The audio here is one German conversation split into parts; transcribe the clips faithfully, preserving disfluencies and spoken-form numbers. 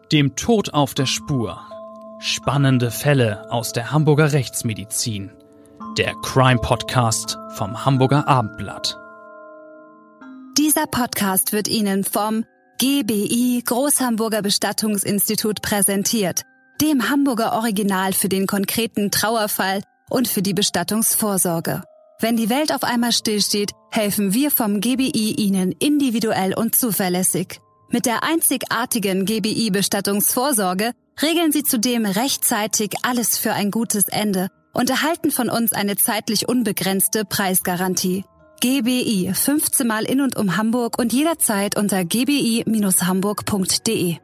Dem Tod auf der Spur. Spannende Fälle aus der Hamburger Rechtsmedizin. Der Crime-Podcast vom Hamburger Abendblatt. Dieser Podcast wird Ihnen vom G B I Großhamburger Bestattungsinstitut präsentiert, dem Hamburger Original für den konkreten Trauerfall und für die Bestattungsvorsorge. Wenn die Welt auf einmal stillsteht, helfen wir vom G B I Ihnen individuell und zuverlässig. Mit der einzigartigen G B I-Bestattungsvorsorge regeln Sie zudem rechtzeitig alles für ein gutes Ende und erhalten von uns eine zeitlich unbegrenzte Preisgarantie. G B I, fünfzehn Mal in und um Hamburg und jederzeit unter g b i Bindestrich hamburg punkt d e.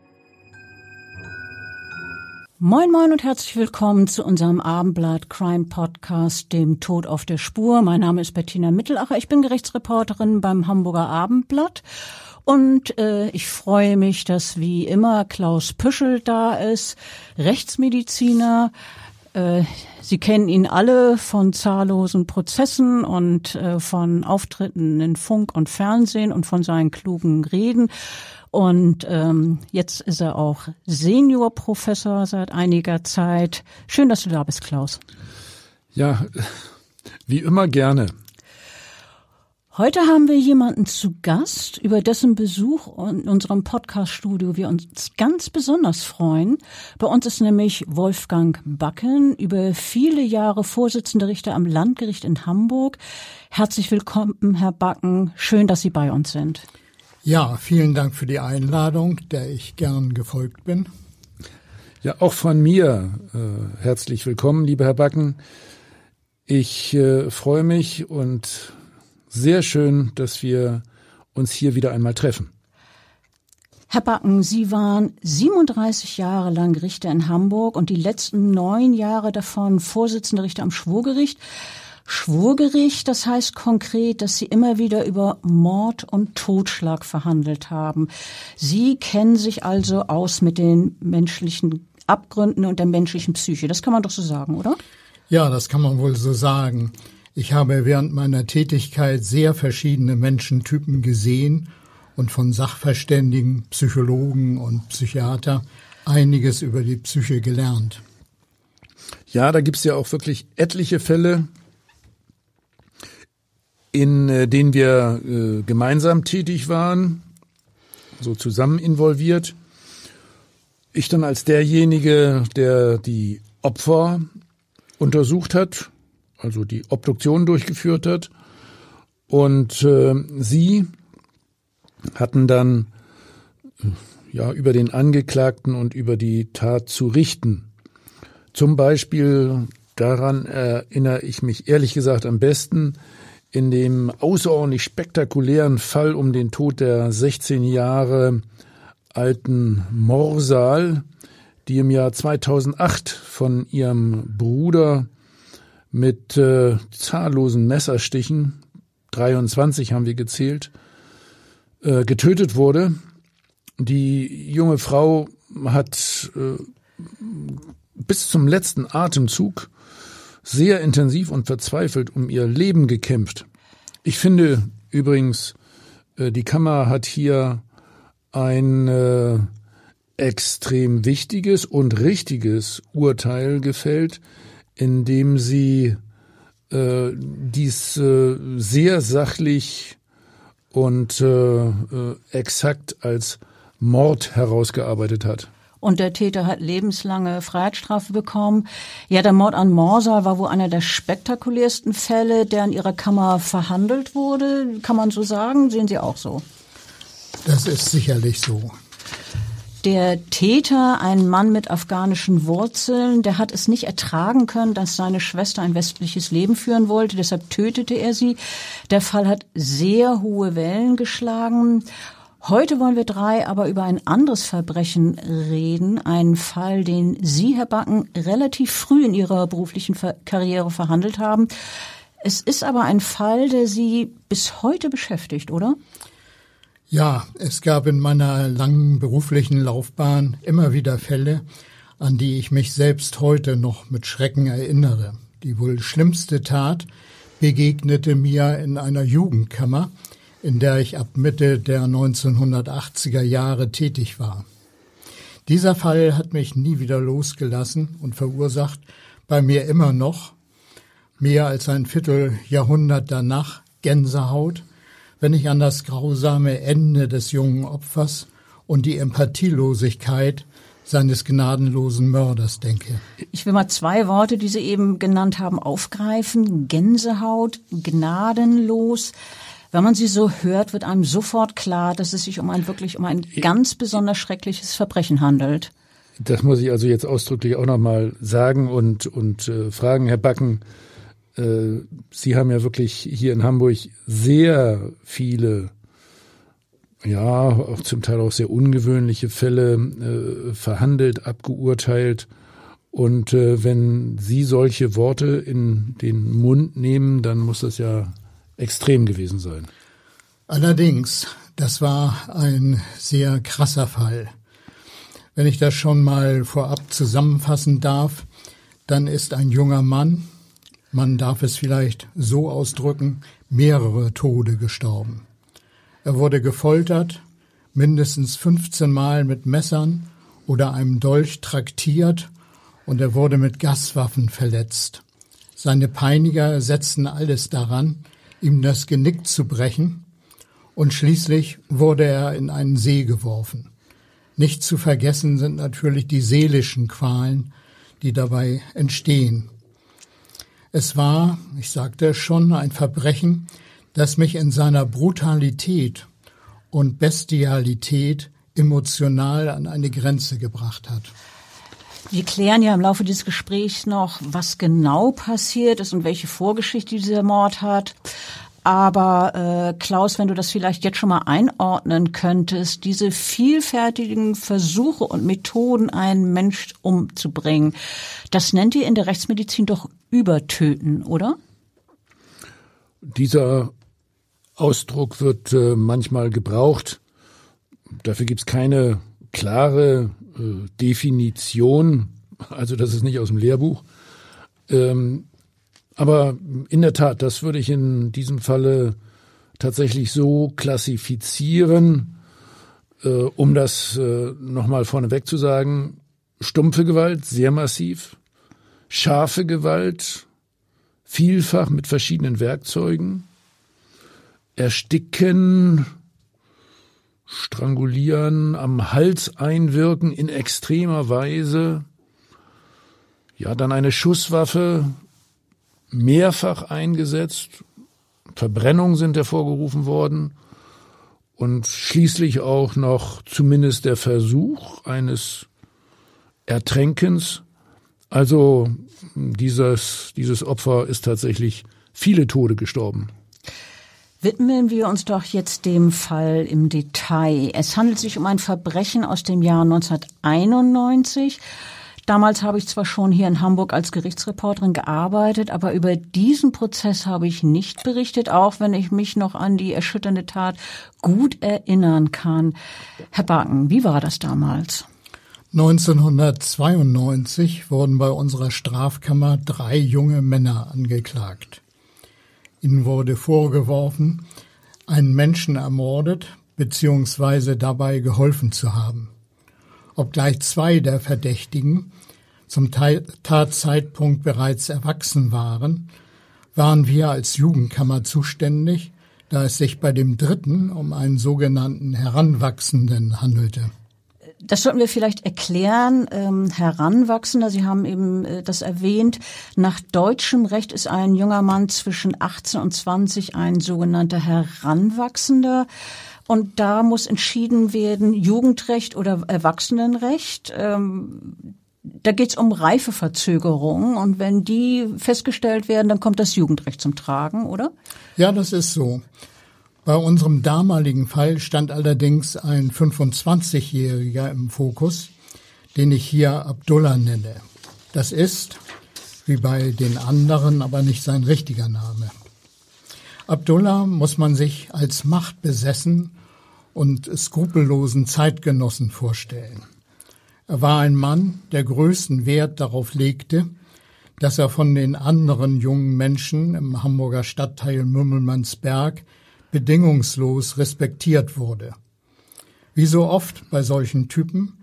Moin moin und herzlich willkommen zu unserem Abendblatt Crime Podcast, dem Tod auf der Spur. Mein Name ist Bettina Mittelacher, ich bin Gerichtsreporterin beim Hamburger Abendblatt. Und äh, ich freue mich, dass wie immer Klaus Püschel da ist, Rechtsmediziner. Äh, Sie kennen ihn alle von zahllosen Prozessen und äh, von Auftritten in Funk und Fernsehen und von seinen klugen Reden. Und ähm, jetzt ist er auch Seniorprofessor seit einiger Zeit. Schön, dass du da bist, Klaus. Ja, wie immer gerne. Heute haben wir jemanden zu Gast, über dessen Besuch in unserem Podcast-Studio wir uns ganz besonders freuen. Bei uns ist nämlich Wolfgang Backen, über viele Jahre Vorsitzender Richter am Landgericht in Hamburg. Herzlich willkommen, Herr Backen. Schön, dass Sie bei uns sind. Ja, vielen Dank für die Einladung, der ich gern gefolgt bin. Ja, auch von mir äh, herzlich willkommen, lieber Herr Backen. Ich äh, freue mich und sehr schön, dass wir uns hier wieder einmal treffen. Herr Backen, Sie waren siebenunddreißig Jahre lang Richter in Hamburg und die letzten neun Jahre davon Vorsitzender Richter am Schwurgericht. Schwurgericht, das heißt konkret, dass Sie immer wieder über Mord und Totschlag verhandelt haben. Sie kennen sich also aus mit den menschlichen Abgründen und der menschlichen Psyche. Das kann man doch so sagen, oder? Ja, das kann man wohl so sagen. Ich habe während meiner Tätigkeit sehr verschiedene Menschentypen gesehen und von Sachverständigen, Psychologen und Psychiater einiges über die Psyche gelernt. Ja, da gibt's ja auch wirklich etliche Fälle, in äh, denen wir äh, gemeinsam tätig waren, so zusammen involviert. Ich dann als derjenige, der die Opfer untersucht hat, also die Obduktion durchgeführt hat. Und äh, Sie hatten dann ja über den Angeklagten und über die Tat zu richten. Zum Beispiel, daran erinnere ich mich ehrlich gesagt am besten, in dem außerordentlich spektakulären Fall um den Tod der sechzehn Jahre alten Morsal, die im Jahr zweitausendacht von ihrem Bruder mit äh, zahllosen Messerstichen, dreiundzwanzig haben wir gezählt, äh, getötet wurde. Die junge Frau hat äh, bis zum letzten Atemzug sehr intensiv und verzweifelt um ihr Leben gekämpft. Ich finde übrigens, äh, die Kammer hat hier ein äh, extrem wichtiges und richtiges Urteil gefällt, indem sie äh, dies äh, sehr sachlich und äh, äh, exakt als Mord herausgearbeitet hat. Und der Täter hat lebenslange Freiheitsstrafe bekommen. Ja, der Mord an Morsal war wohl einer der spektakulärsten Fälle, der in Ihrer Kammer verhandelt wurde. Kann man so sagen? Sehen Sie auch so? Das ist sicherlich so. Der Täter, ein Mann mit afghanischen Wurzeln, der hat es nicht ertragen können, dass seine Schwester ein westliches Leben führen wollte. Deshalb tötete er sie. Der Fall hat sehr hohe Wellen geschlagen. Heute wollen wir drei aber über ein anderes Verbrechen reden. Einen Fall, den Sie, Herr Backen, relativ früh in Ihrer beruflichen Karriere verhandelt haben. Es ist aber ein Fall, der Sie bis heute beschäftigt, oder? Ja, es gab in meiner langen beruflichen Laufbahn immer wieder Fälle, an die ich mich selbst heute noch mit Schrecken erinnere. Die wohl schlimmste Tat begegnete mir in einer Jugendkammer, in der ich ab Mitte der neunzehnhundertachtziger Jahre tätig war. Dieser Fall hat mich nie wieder losgelassen und verursacht bei mir immer noch, mehr als ein Vierteljahrhundert danach, Gänsehaut, wenn ich an das grausame Ende des jungen Opfers und die Empathielosigkeit seines gnadenlosen Mörders denke. Ich will mal zwei Worte, die Sie eben genannt haben, aufgreifen. Gänsehaut, gnadenlos. Wenn man sie so hört, wird einem sofort klar, dass es sich um ein wirklich um ein ganz besonders schreckliches Verbrechen handelt. Das muss ich also jetzt ausdrücklich auch nochmal sagen und, und äh, fragen, Herr Backen. Äh, Sie haben ja wirklich hier in Hamburg sehr viele, ja, auch zum Teil auch sehr ungewöhnliche Fälle äh, verhandelt, abgeurteilt. Und äh, wenn Sie solche Worte in den Mund nehmen, dann muss das ja extrem gewesen sein. Allerdings, das war ein sehr krasser Fall. Wenn ich das schon mal vorab zusammenfassen darf, dann ist ein junger Mann, man darf es vielleicht so ausdrücken, mehrere Tode gestorben. Er wurde gefoltert, mindestens fünfzehn Mal mit Messern oder einem Dolch traktiert und er wurde mit Gaswaffen verletzt. Seine Peiniger setzten alles daran, ihm das Genick zu brechen, und schließlich wurde er in einen See geworfen. Nicht zu vergessen sind natürlich die seelischen Qualen, die dabei entstehen. Es war, ich sagte es schon, ein Verbrechen, das mich in seiner Brutalität und Bestialität emotional an eine Grenze gebracht hat. Wir klären ja im Laufe dieses Gesprächs noch, was genau passiert ist und welche Vorgeschichte dieser Mord hat. Aber äh, Klaus, wenn du das vielleicht jetzt schon mal einordnen könntest, diese vielfältigen Versuche und Methoden, einen Mensch umzubringen, das nennt ihr in der Rechtsmedizin doch Übertöten, oder? Dieser Ausdruck wird äh, manchmal gebraucht. Dafür gibt's keine klare äh, Definition, also das ist nicht aus dem Lehrbuch. Ähm, Aber in der Tat, das würde ich in diesem Falle tatsächlich so klassifizieren, äh, um das äh, nochmal vorneweg zu sagen. Stumpfe Gewalt, sehr massiv, scharfe Gewalt, vielfach mit verschiedenen Werkzeugen, Ersticken, Strangulieren, am Hals einwirken in extremer Weise, ja, dann eine Schusswaffe, mehrfach eingesetzt, Verbrennungen sind hervorgerufen worden und schließlich auch noch zumindest der Versuch eines Ertränkens. Also dieses, dieses Opfer ist tatsächlich viele Tode gestorben. Widmen wir uns doch jetzt dem Fall im Detail. Es handelt sich um ein Verbrechen aus dem Jahr neunzehnhunderteinundneunzig. Damals habe ich zwar schon hier in Hamburg als Gerichtsreporterin gearbeitet, aber über diesen Prozess habe ich nicht berichtet, auch wenn ich mich noch an die erschütternde Tat gut erinnern kann. Herr Backen, wie war das damals? neunzehnhundertzweiundneunzig wurden bei unserer Strafkammer drei junge Männer angeklagt. Ihnen wurde vorgeworfen, einen Menschen ermordet bzw. dabei geholfen zu haben. Obgleich zwei der Verdächtigen zum Tatzeitpunkt bereits erwachsen waren, waren wir als Jugendkammer zuständig, da es sich bei dem dritten um einen sogenannten Heranwachsenden handelte. Das sollten wir vielleicht erklären. Ähm, Heranwachsender, Sie haben eben äh, das erwähnt. Nach deutschem Recht ist ein junger Mann zwischen achtzehn und zwanzig ein sogenannter Heranwachsender. Und da muss entschieden werden, Jugendrecht oder Erwachsenenrecht. Ähm, da geht es um Reifeverzögerung. Und wenn die festgestellt werden, dann kommt das Jugendrecht zum Tragen, oder? Ja, das ist so. Bei unserem damaligen Fall stand allerdings ein fünfundzwanzigjähriger im Fokus, den ich hier Abdullah nenne. Das ist, wie bei den anderen, aber nicht sein richtiger Name. Abdullah muss man sich als machtbesessen und skrupellosen Zeitgenossen vorstellen. Er war ein Mann, der größten Wert darauf legte, dass er von den anderen jungen Menschen im Hamburger Stadtteil Mümmelmannsberg bedingungslos respektiert wurde. Wie so oft bei solchen Typen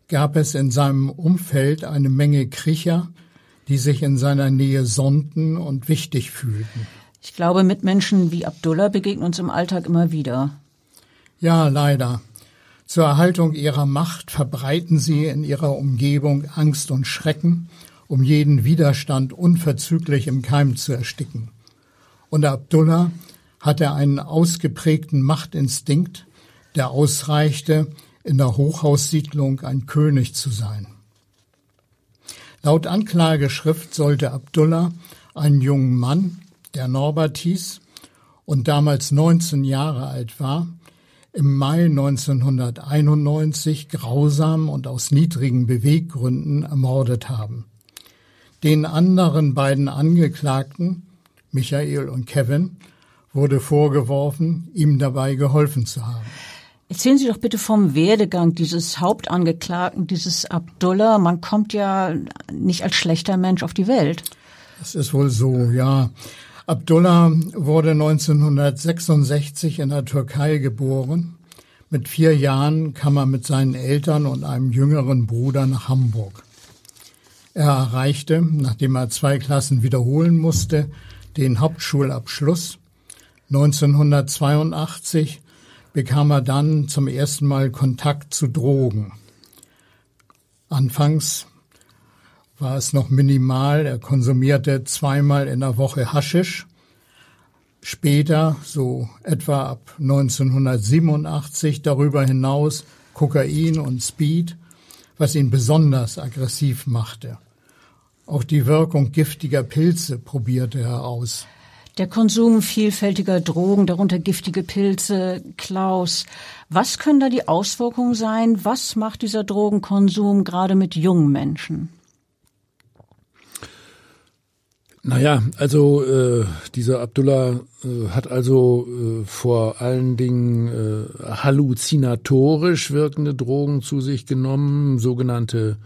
gab es in seinem Umfeld eine Menge Kriecher, die sich in seiner Nähe sonnten und wichtig fühlten. Ich glaube, Mitmenschen wie Abdullah begegnen uns im Alltag immer wieder. Ja, leider. Zur Erhaltung ihrer Macht verbreiten sie in ihrer Umgebung Angst und Schrecken, um jeden Widerstand unverzüglich im Keim zu ersticken. Und Abdullah hatte einen ausgeprägten Machtinstinkt, der ausreichte, in der Hochhaussiedlung ein König zu sein. Laut Anklageschrift sollte Abdullah einen jungen Mann, der Norbert hieß und damals neunzehn Jahre alt war, im Mai neunzehnhunderteinundneunzig grausam und aus niedrigen Beweggründen ermordet haben. Den anderen beiden Angeklagten, Michael und Kevin, wurde vorgeworfen, ihm dabei geholfen zu haben. Erzählen Sie doch bitte vom Werdegang dieses Hauptangeklagten, dieses Abdullah. Man kommt ja nicht als schlechter Mensch auf die Welt. Das ist wohl so, ja. Abdullah wurde neunzehnhundertsechsundsechzig in der Türkei geboren. Mit vier Jahren kam er mit seinen Eltern und einem jüngeren Bruder nach Hamburg. Er erreichte, nachdem er zwei Klassen wiederholen musste, den Hauptschulabschluss. neunzehnhundertzweiundachtzig bekam er dann zum ersten Mal Kontakt zu Drogen. Anfangs war es noch minimal, er konsumierte zweimal in der Woche Haschisch. Später, so etwa ab neunzehnhundertsiebenundachtzig, darüber hinaus Kokain und Speed, was ihn besonders aggressiv machte. Auch die Wirkung giftiger Pilze probierte er aus. Der Konsum vielfältiger Drogen, darunter giftige Pilze. Klaus, was können da die Auswirkungen sein? Was macht dieser Drogenkonsum gerade mit jungen Menschen? Naja, also äh, dieser Abdullah äh, hat also äh, vor allen Dingen äh, halluzinatorisch wirkende Drogen zu sich genommen, sogenannte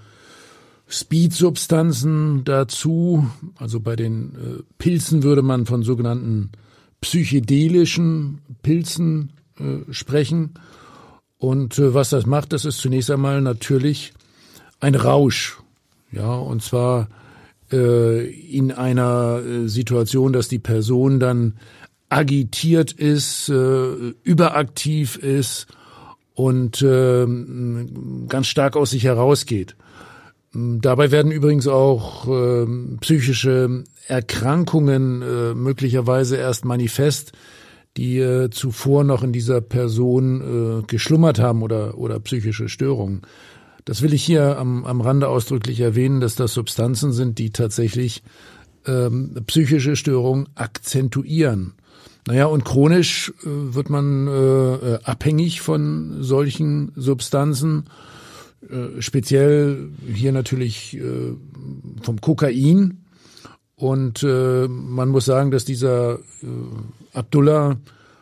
Speed-Substanzen dazu. Also bei den äh, Pilzen würde man von sogenannten psychedelischen Pilzen äh, sprechen. Und äh, was das macht, das ist zunächst einmal natürlich ein Rausch. Ja, und zwar äh, in einer äh, Situation, dass die Person dann agitiert ist, äh, überaktiv ist und äh, ganz stark aus sich herausgeht. Dabei werden übrigens auch äh, psychische Erkrankungen äh, möglicherweise erst manifest, die äh, zuvor noch in dieser Person äh, geschlummert haben oder oder psychische Störungen. Das will ich hier am, am Rande ausdrücklich erwähnen, dass das Substanzen sind, die tatsächlich ähm, psychische Störungen akzentuieren. Naja, und chronisch äh, wird man äh, abhängig von solchen Substanzen. Äh, speziell hier natürlich äh, vom Kokain. Und äh, man muss sagen, dass dieser äh, Abdullah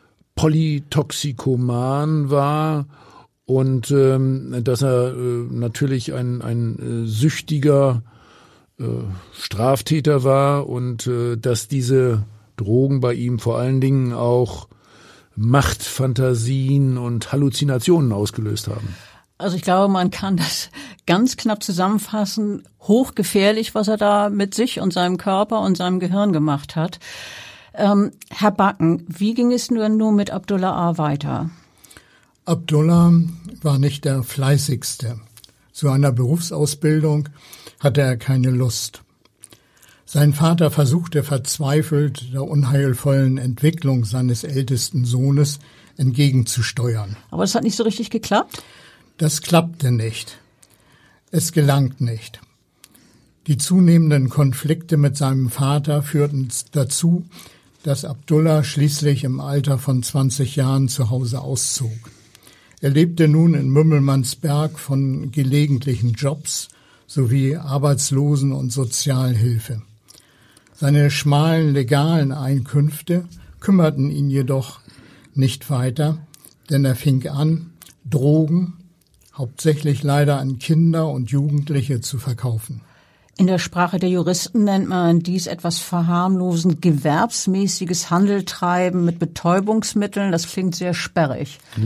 Polytoxikoman war und ähm, dass er äh, natürlich ein, ein äh, süchtiger äh, Straftäter war und äh, dass diese Drogen bei ihm vor allen Dingen auch Machtfantasien und Halluzinationen ausgelöst haben. Also ich glaube, man kann das ganz knapp zusammenfassen. Hochgefährlich, was er da mit sich und seinem Körper und seinem Gehirn gemacht hat. Ähm, Herr Backen, wie ging es nur, nur mit Abdullah A. weiter? Abdullah war nicht der Fleißigste. Zu einer Berufsausbildung hatte er keine Lust. Sein Vater versuchte verzweifelt, der unheilvollen Entwicklung seines ältesten Sohnes entgegenzusteuern. Aber es hat nicht so richtig geklappt? Das klappte nicht. Es gelang nicht. Die zunehmenden Konflikte mit seinem Vater führten dazu, dass Abdullah schließlich im Alter von zwanzig Jahren zu Hause auszog. Er lebte nun in Mümmelmannsberg von gelegentlichen Jobs sowie Arbeitslosen- und Sozialhilfe. Seine schmalen legalen Einkünfte kümmerten ihn jedoch nicht weiter, denn er fing an, Drogen, hauptsächlich leider an Kinder und Jugendliche, zu verkaufen. In der Sprache der Juristen nennt man dies etwas verharmlosend gewerbsmäßiges Handeltreiben mit Betäubungsmitteln. Das klingt sehr sperrig.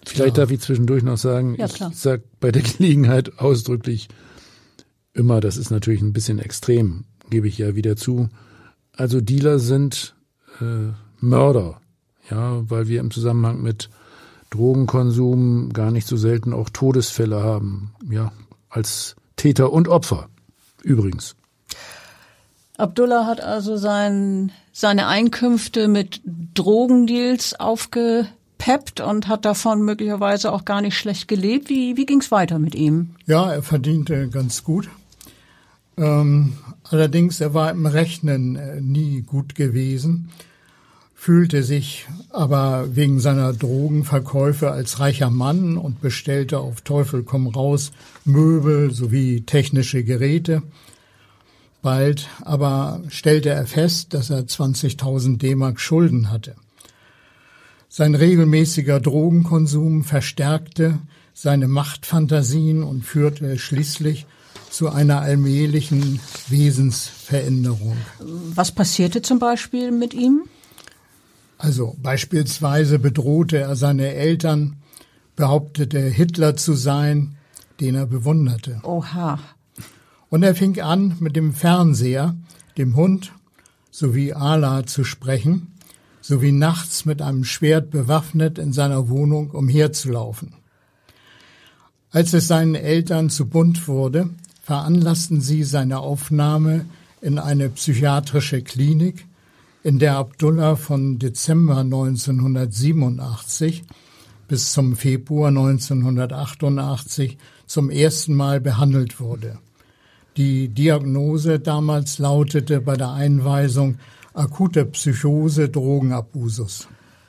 Vielleicht ja. darf ich zwischendurch noch sagen, Ja, ich klar. sage bei der Gelegenheit ausdrücklich immer, das ist natürlich ein bisschen extrem, gebe ich ja wieder zu. Also Dealer sind äh, Mörder, ja, weil wir im Zusammenhang mit Drogenkonsum gar nicht so selten auch Todesfälle haben, ja, als Täter und Opfer, übrigens. Abdullah hat also sein, seine Einkünfte mit Drogendeals aufgepeppt und hat davon möglicherweise auch gar nicht schlecht gelebt. Wie, wie ging's weiter mit ihm? Ja, er verdiente ganz gut. Ähm, allerdings, er war im Rechnen äh, nie gut gewesen, fühlte sich aber wegen seiner Drogenverkäufe als reicher Mann und bestellte auf Teufel komm raus Möbel sowie technische Geräte. Bald aber stellte er fest, dass er zwanzigtausend D-Mark Schulden hatte. Sein regelmäßiger Drogenkonsum verstärkte seine Machtfantasien und führte schließlich zu einer allmählichen Wesensveränderung. Was passierte zum Beispiel mit ihm? Also beispielsweise bedrohte er seine Eltern, behauptete Hitler zu sein, den er bewunderte. Oha. Und er fing an, mit dem Fernseher, dem Hund sowie Allah zu sprechen, sowie nachts mit einem Schwert bewaffnet in seiner Wohnung umherzulaufen. Als es seinen Eltern zu bunt wurde, veranlassten sie seine Aufnahme in eine psychiatrische Klinik, in der Abdullah von Dezember neunzehnhundertsiebenundachtzig bis zum Februar neunzehnhundertachtundachtzig zum ersten Mal behandelt wurde. Die Diagnose damals lautete bei der Einweisung akute Psychose, Drogenabusus.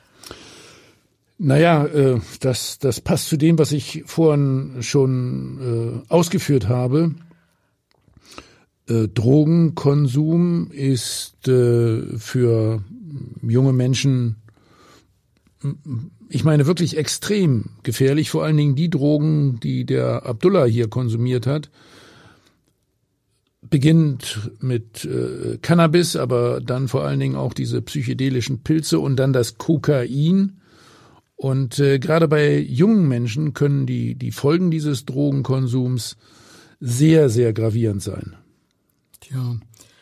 Naja, äh, das, das passt zu dem, was ich vorhin schon äh, ausgeführt habe. Äh, Drogenkonsum ist äh, für junge Menschen, ich meine, wirklich extrem gefährlich. Vor allen Dingen die Drogen, die der Abdullah hier konsumiert hat. Beginnt mit äh, Cannabis, aber dann vor allen Dingen auch diese psychedelischen Pilze und dann das Kokain. Und äh, gerade bei jungen Menschen können die, die Folgen dieses Drogenkonsums sehr, sehr gravierend sein. Tja,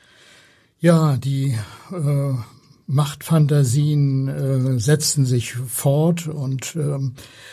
ja, die äh, Machtfantasien äh, setzen sich fort und ähm,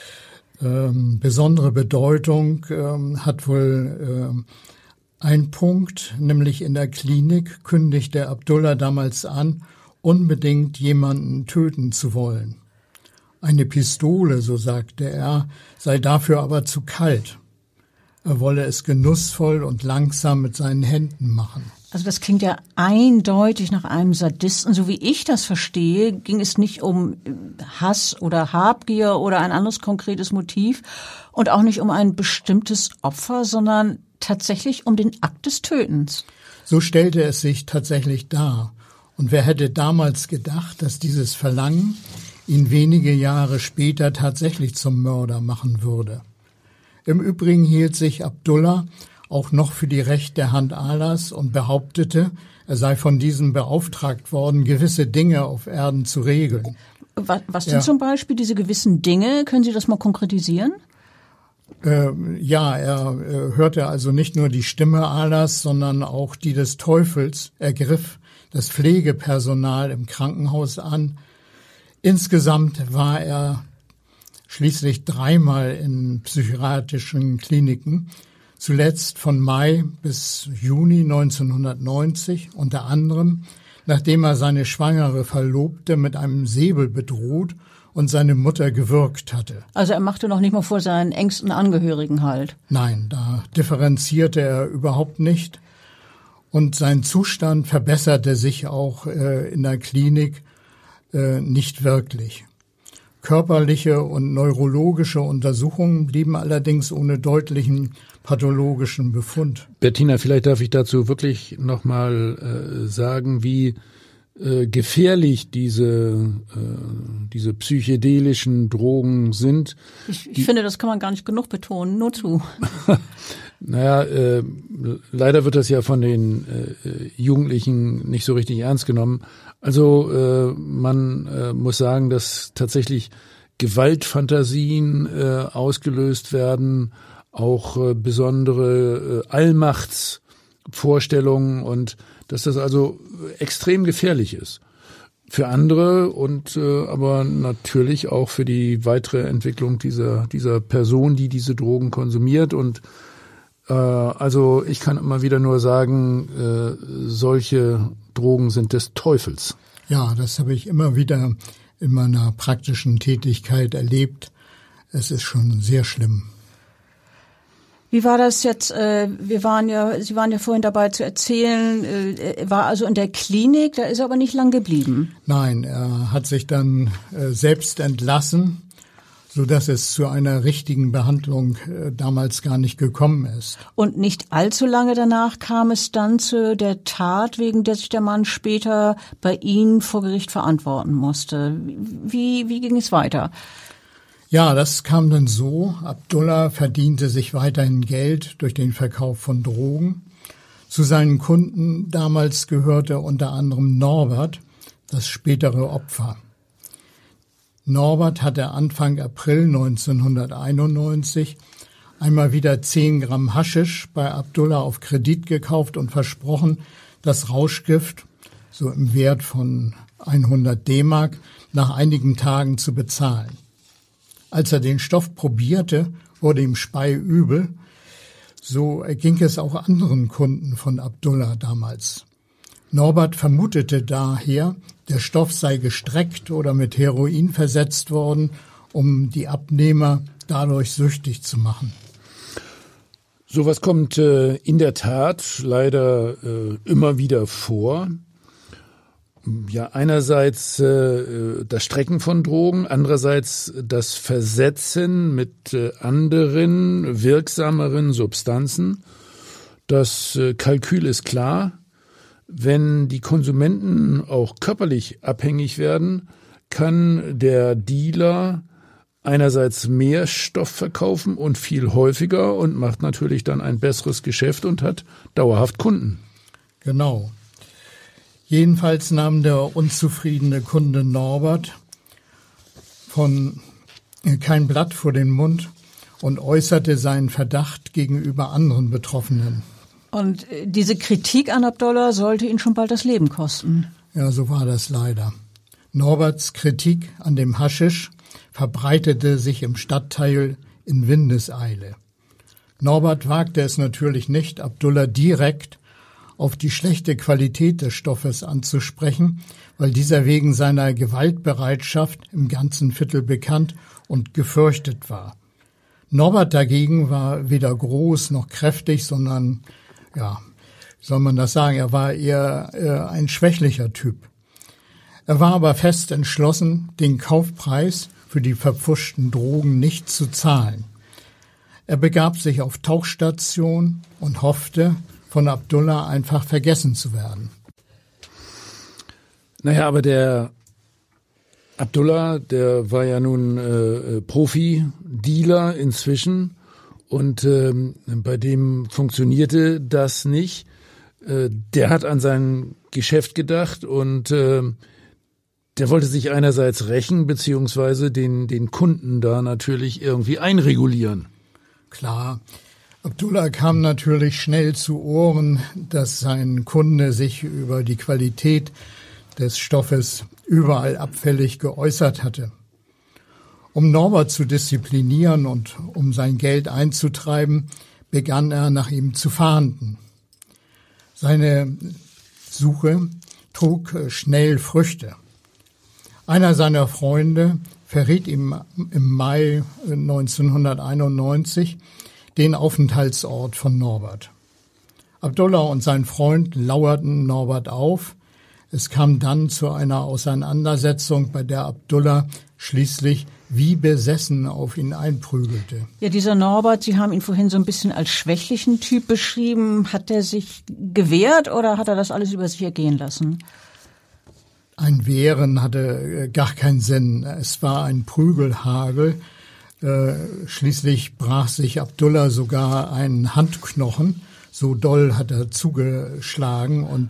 ähm, besondere Bedeutung ähm, hat wohl äh, ein Punkt, nämlich in der Klinik kündigte Abdullah damals an, unbedingt jemanden töten zu wollen. Eine Pistole, so sagte er, sei dafür aber zu kalt. Er wolle es genussvoll und langsam mit seinen Händen machen. Also das klingt ja eindeutig nach einem Sadisten. So wie ich das verstehe, ging es nicht um Hass oder Habgier oder ein anderes konkretes Motiv und auch nicht um ein bestimmtes Opfer, sondern tatsächlich um den Akt des Tötens. So stellte es sich tatsächlich dar. Und wer hätte damals gedacht, dass dieses Verlangen ihn wenige Jahre später tatsächlich zum Mörder machen würde. Im Übrigen hielt sich Abdullah auch noch für die rechte Hand Allahs und behauptete, er sei von diesem beauftragt worden, gewisse Dinge auf Erden zu regeln. Was, was denn Ja. zum Beispiel diese gewissen Dinge? Können Sie das mal konkretisieren? Äh, ja, er äh, hörte also nicht nur die Stimme Allahs, sondern auch die des Teufels. Er griff das Pflegepersonal im Krankenhaus an. Insgesamt war er schließlich dreimal in psychiatrischen Kliniken, zuletzt von Mai bis Juni neunzehnhundertneunzig, unter anderem, nachdem er seine schwangere Verlobte mit einem Säbel bedroht und seine Mutter gewürgt hatte. Also er machte noch nicht mal vor seinen engsten Angehörigen halt. Nein, da differenzierte er überhaupt nicht. Und sein Zustand verbesserte sich auch äh, in der Klinik äh, nicht wirklich. Körperliche und neurologische Untersuchungen blieben allerdings ohne deutlichen pathologischen Befund. Bettina, vielleicht darf ich dazu wirklich nochmal äh, sagen, wie äh, gefährlich diese, äh, diese psychedelischen Drogen sind. Ich, ich finde, das kann man gar nicht genug betonen, nur zu. Naja, äh, leider wird das ja von den äh, Jugendlichen nicht so richtig ernst genommen. Also äh, man äh, muss sagen, dass tatsächlich Gewaltfantasien äh, ausgelöst werden, auch äh, besondere äh, Allmachtsvorstellungen und dass das also extrem gefährlich ist für andere und äh, aber natürlich auch für die weitere Entwicklung dieser dieser Person, die diese Drogen konsumiert. Und äh, also ich kann immer wieder nur sagen, äh, solche Drogen sind des Teufels. Ja, das habe ich immer wieder in meiner praktischen Tätigkeit erlebt. Es ist schon sehr schlimm. Wie war das jetzt? Wir waren ja, Sie waren ja vorhin dabei zu erzählen, er war also in der Klinik, da ist er aber nicht lang geblieben. Nein, er hat sich dann selbst entlassen, so dass es zu einer richtigen Behandlung damals gar nicht gekommen ist. Und nicht allzu lange danach kam es dann zu der Tat, wegen der sich der Mann später bei Ihnen vor Gericht verantworten musste. Wie, wie ging es weiter? Ja, das kam dann so. Abdullah verdiente sich weiterhin Geld durch den Verkauf von Drogen. Zu seinen Kunden damals gehörte unter anderem Norbert, das spätere Opfer. Norbert hatte Anfang April neunzehnhunderteinundneunzig einmal wieder zehn Gramm Haschisch bei Abdullah auf Kredit gekauft und versprochen, das Rauschgift, so im Wert von hundert D-Mark, nach einigen Tagen zu bezahlen. Als er den Stoff probierte, wurde ihm speiübel. So ging es auch anderen Kunden von Abdullah damals. Norbert vermutete daher, der Stoff sei gestreckt oder mit Heroin versetzt worden, um die Abnehmer dadurch süchtig zu machen. Sowas kommt äh, in der Tat leider äh, immer wieder vor. Ja, einerseits äh, das Strecken von Drogen, andererseits das Versetzen mit äh, anderen, wirksameren Substanzen. Das äh, Kalkül ist klar. Wenn die Konsumenten auch körperlich abhängig werden, kann der Dealer einerseits mehr Stoff verkaufen und viel häufiger und macht natürlich dann ein besseres Geschäft und hat dauerhaft Kunden. Genau. Jedenfalls nahm der unzufriedene Kunde Norbert von kein Blatt vor den Mund und äußerte seinen Verdacht gegenüber anderen Betroffenen. Und diese Kritik an Abdullah sollte ihn schon bald das Leben kosten. Ja, so war das leider. Norberts Kritik an dem Haschisch verbreitete sich im Stadtteil in Windeseile. Norbert wagte es natürlich nicht, Abdullah direkt auf die schlechte Qualität des Stoffes anzusprechen, weil dieser wegen seiner Gewaltbereitschaft im ganzen Viertel bekannt und gefürchtet war. Norbert dagegen war weder groß noch kräftig, sondern, ja, wie soll man das sagen, er war eher äh, ein schwächlicher Typ. Er war aber fest entschlossen, den Kaufpreis für die verpfuschten Drogen nicht zu zahlen. Er begab sich auf Tauchstation und hoffte, von Abdullah einfach vergessen zu werden. Naja, aber der Abdullah, der war ja nun äh, Profi-Dealer inzwischen und ähm, bei dem funktionierte das nicht. Äh, der hat an sein Geschäft gedacht und äh, der wollte sich einerseits rächen, beziehungsweise den, den Kunden da natürlich irgendwie einregulieren. Klar. Abdullah kam natürlich schnell zu Ohren, dass sein Kunde sich über die Qualität des Stoffes überall abfällig geäußert hatte. Um Norbert zu disziplinieren und um sein Geld einzutreiben, begann er nach ihm zu fahnden. Seine Suche trug schnell Früchte. Einer seiner Freunde verriet ihm im Mai neunzehnhunderteinundneunzig den Aufenthaltsort von Norbert. Abdullah und sein Freund lauerten Norbert auf. Es kam dann zu einer Auseinandersetzung, bei der Abdullah schließlich wie besessen auf ihn einprügelte. Ja, dieser Norbert, Sie haben ihn vorhin so ein bisschen als schwächlichen Typ beschrieben. Hat er sich gewehrt oder hat er das alles über sich ergehen lassen? Ein Wehren hatte gar keinen Sinn. Es war ein Prügelhagel. Schließlich brach sich Abdullah sogar einen Handknochen. So doll hat er zugeschlagen und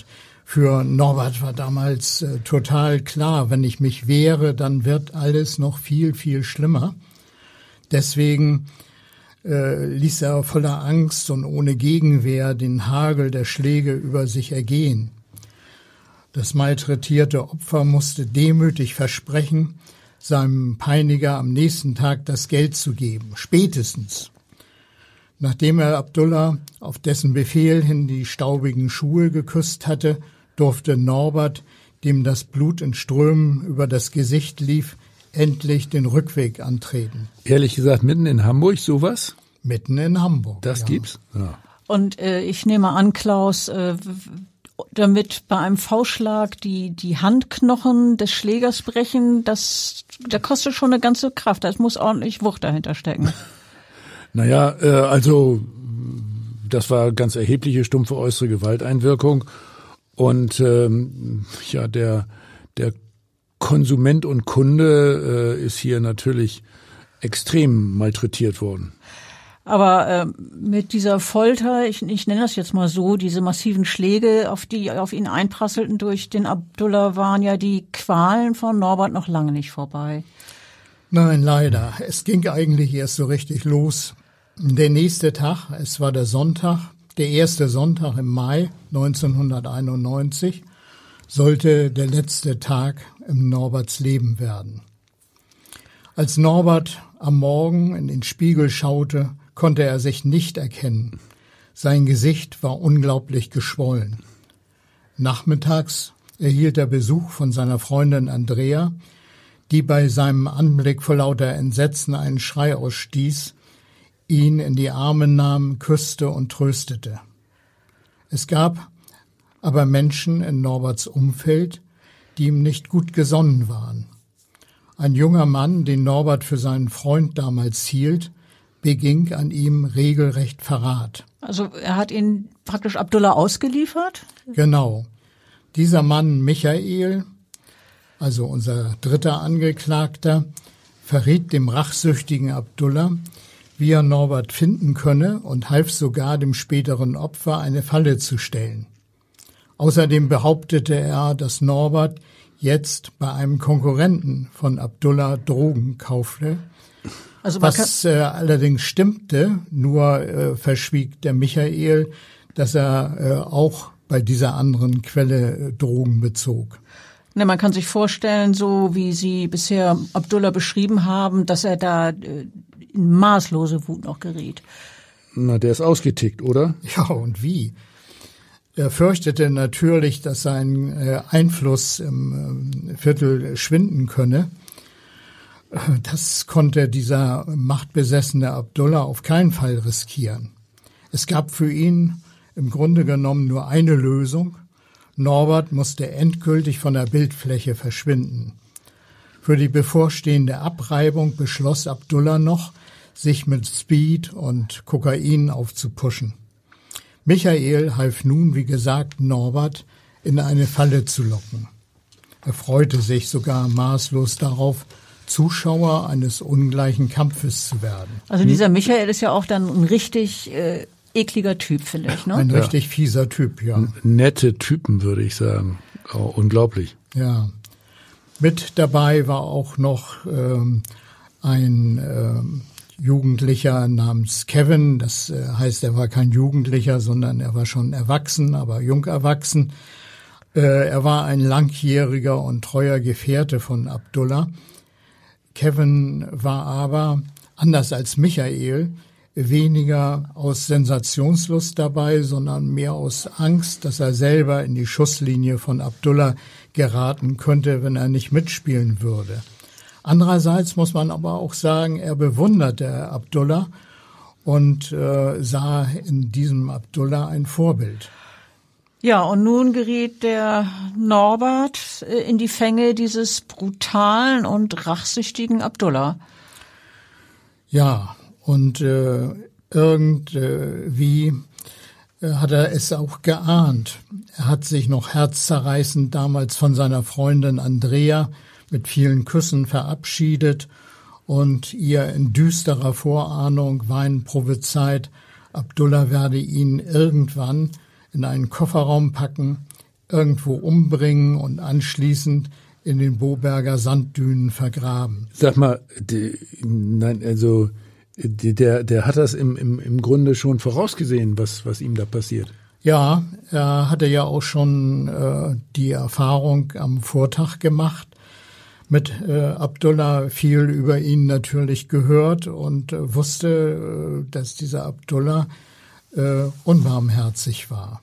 Für Norbert war damals äh, total klar, wenn ich mich wehre, dann wird alles noch viel, viel schlimmer. Deswegen äh, ließ er voller Angst und ohne Gegenwehr den Hagel der Schläge über sich ergehen. Das malträtierte Opfer musste demütig versprechen, seinem Peiniger am nächsten Tag das Geld zu geben, spätestens. Nachdem er Abdullah auf dessen Befehl hin die staubigen Schuhe geküsst hatte, durfte Norbert, dem das Blut in Strömen über das Gesicht lief, endlich den Rückweg antreten. Ehrlich gesagt, mitten in Hamburg sowas? Mitten in Hamburg. Das ja. gibt's? Ja. Und äh, ich nehme an, Klaus, äh, damit bei einem Faustschlag die die Handknochen des Schlägers brechen, das da kostet schon eine ganze Kraft. Da muss ordentlich Wucht dahinter stecken. Naja, äh, also das war ganz erhebliche stumpfe äußere Gewalteinwirkung. Und ähm, ja, der der Konsument und Kunde äh, ist hier natürlich extrem malträtiert worden. Aber äh, mit dieser Folter, ich, ich nenne das jetzt mal so, diese massiven Schläge, auf die auf ihn einprasselten durch den Abdullah, waren ja die Qualen von Norbert noch lange nicht vorbei. Nein, leider. Es ging eigentlich erst so richtig los. Der nächste Tag, es war der Sonntag, der erste Sonntag im Mai neunzehnhunderteinundneunzig, sollte der letzte Tag im Norberts Leben werden. Als Norbert am Morgen in den Spiegel schaute, konnte er sich nicht erkennen. Sein Gesicht war unglaublich geschwollen. Nachmittags erhielt er Besuch von seiner Freundin Andrea, die bei seinem Anblick vor lauter Entsetzen einen Schrei ausstieß, ihn in die Arme nahm, küsste und tröstete. Es gab aber Menschen in Norberts Umfeld, die ihm nicht gut gesonnen waren. Ein junger Mann, den Norbert für seinen Freund damals hielt, beging an ihm regelrecht Verrat. Also er hat ihn praktisch Abdullah ausgeliefert? Genau. Dieser Mann Michael, also unser dritter Angeklagter, verriet dem rachsüchtigen Abdullah, wie er Norbert finden könne, und half sogar dem späteren Opfer eine Falle zu stellen. Außerdem behauptete er, dass Norbert jetzt bei einem Konkurrenten von Abdullah Drogen kaufte, also was äh, allerdings stimmte, nur äh, verschwieg der Michael, dass er äh, auch bei dieser anderen Quelle äh, Drogen bezog. Ne, man kann sich vorstellen, so wie Sie bisher Abdullah beschrieben haben, dass er da äh, in maßlose Wut noch geriet. Na, der ist ausgetickt, oder? Ja, und wie? Er fürchtete natürlich, dass sein äh, Einfluss im äh, Viertel schwinden könne. Das konnte dieser machtbesessene Abdullah auf keinen Fall riskieren. Es gab für ihn im Grunde genommen nur eine Lösung. Norbert musste endgültig von der Bildfläche verschwinden. Für die bevorstehende Abreibung beschloss Abdullah noch, sich mit Speed und Kokain aufzupuschen. Michael half nun, wie gesagt, Norbert in eine Falle zu locken. Er freute sich sogar maßlos darauf, Zuschauer eines ungleichen Kampfes zu werden. Also dieser Michael ist ja auch dann ein richtig äh, ekliger Typ, finde ich, ne? Ein Ja. richtig fieser Typ, ja. N- Nette Typen, würde ich sagen. Oh, unglaublich. Ja. Mit dabei war auch noch ähm, ein ähm, Jugendlicher namens Kevin. Das äh, heißt, er war kein Jugendlicher, sondern er war schon erwachsen, aber jung erwachsen. Äh, er war ein langjähriger und treuer Gefährte von Abdullah. Kevin war aber, anders als Michael, weniger aus Sensationslust dabei, sondern mehr aus Angst, dass er selber in die Schusslinie von Abdullah geraten könnte, wenn er nicht mitspielen würde. Andererseits muss man aber auch sagen, er bewunderte Abdullah und äh, sah in diesem Abdullah ein Vorbild. Ja, und nun geriet der Norbert äh, in die Fänge dieses brutalen und rachsüchtigen Abdullah. Ja, und äh, irgendwie äh, hat er es auch geahnt. Er hat sich noch herzzerreißend damals von seiner Freundin Andrea mit vielen Küssen verabschiedet und ihr in düsterer Vorahnung weinend prophezeit, Abdullah werde ihn irgendwann in einen Kofferraum packen, irgendwo umbringen und anschließend in den Boberger Sanddünen vergraben. Sag mal, die, nein, also die, der, der hat das im, im, im Grunde schon vorausgesehen, was, was ihm da passiert. Ja, er hatte ja auch schon äh, die Erfahrung am Vortag gemacht, mit äh, Abdullah, viel über ihn natürlich gehört und äh, wusste, äh, dass dieser Abdullah äh, unbarmherzig war.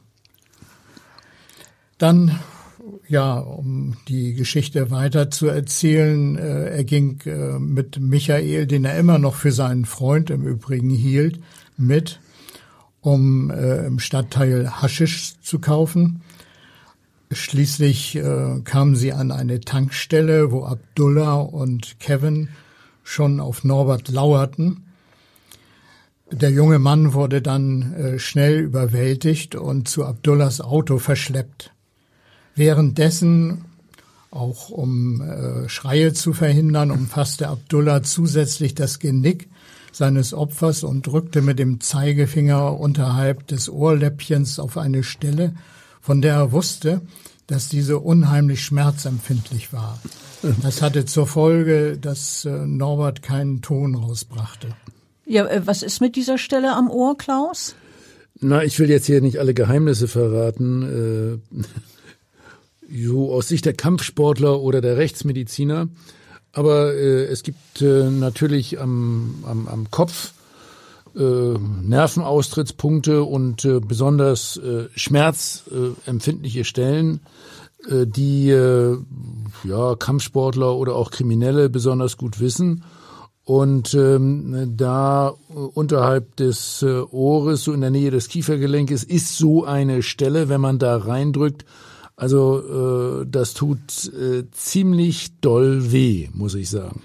Dann, ja, um die Geschichte weiter zu erzählen, äh, er ging äh, mit Michael, den er immer noch für seinen Freund im Übrigen hielt, mit, um äh, im Stadtteil Haschisch zu kaufen. Schließlich äh, kamen sie an eine Tankstelle, wo Abdullah und Kevin schon auf Norbert lauerten. Der junge Mann wurde dann äh, schnell überwältigt und zu Abdullahs Auto verschleppt. Währenddessen, auch um äh, Schreie zu verhindern, umfasste Abdullah zusätzlich das Genick seines Opfers und drückte mit dem Zeigefinger unterhalb des Ohrläppchens auf eine Stelle, von der er wusste, dass diese unheimlich schmerzempfindlich war. Das hatte zur Folge, dass äh, Norbert keinen Ton rausbrachte. Ja, äh, was ist mit dieser Stelle am Ohr, Klaus? Na, ich will jetzt hier nicht alle Geheimnisse verraten. Äh, so aus Sicht der Kampfsportler oder der Rechtsmediziner. Aber äh, es gibt äh, natürlich am, am, am Kopf Äh, Nervenaustrittspunkte und äh, besonders äh, schmerzempfindliche Stellen, äh, die äh, ja Kampfsportler oder auch Kriminelle besonders gut wissen. Und ähm, da äh, unterhalb des äh, Ohres, so in der Nähe des Kiefergelenkes, ist so eine Stelle, wenn man da reindrückt. Also äh, das tut äh, ziemlich doll weh, muss ich sagen.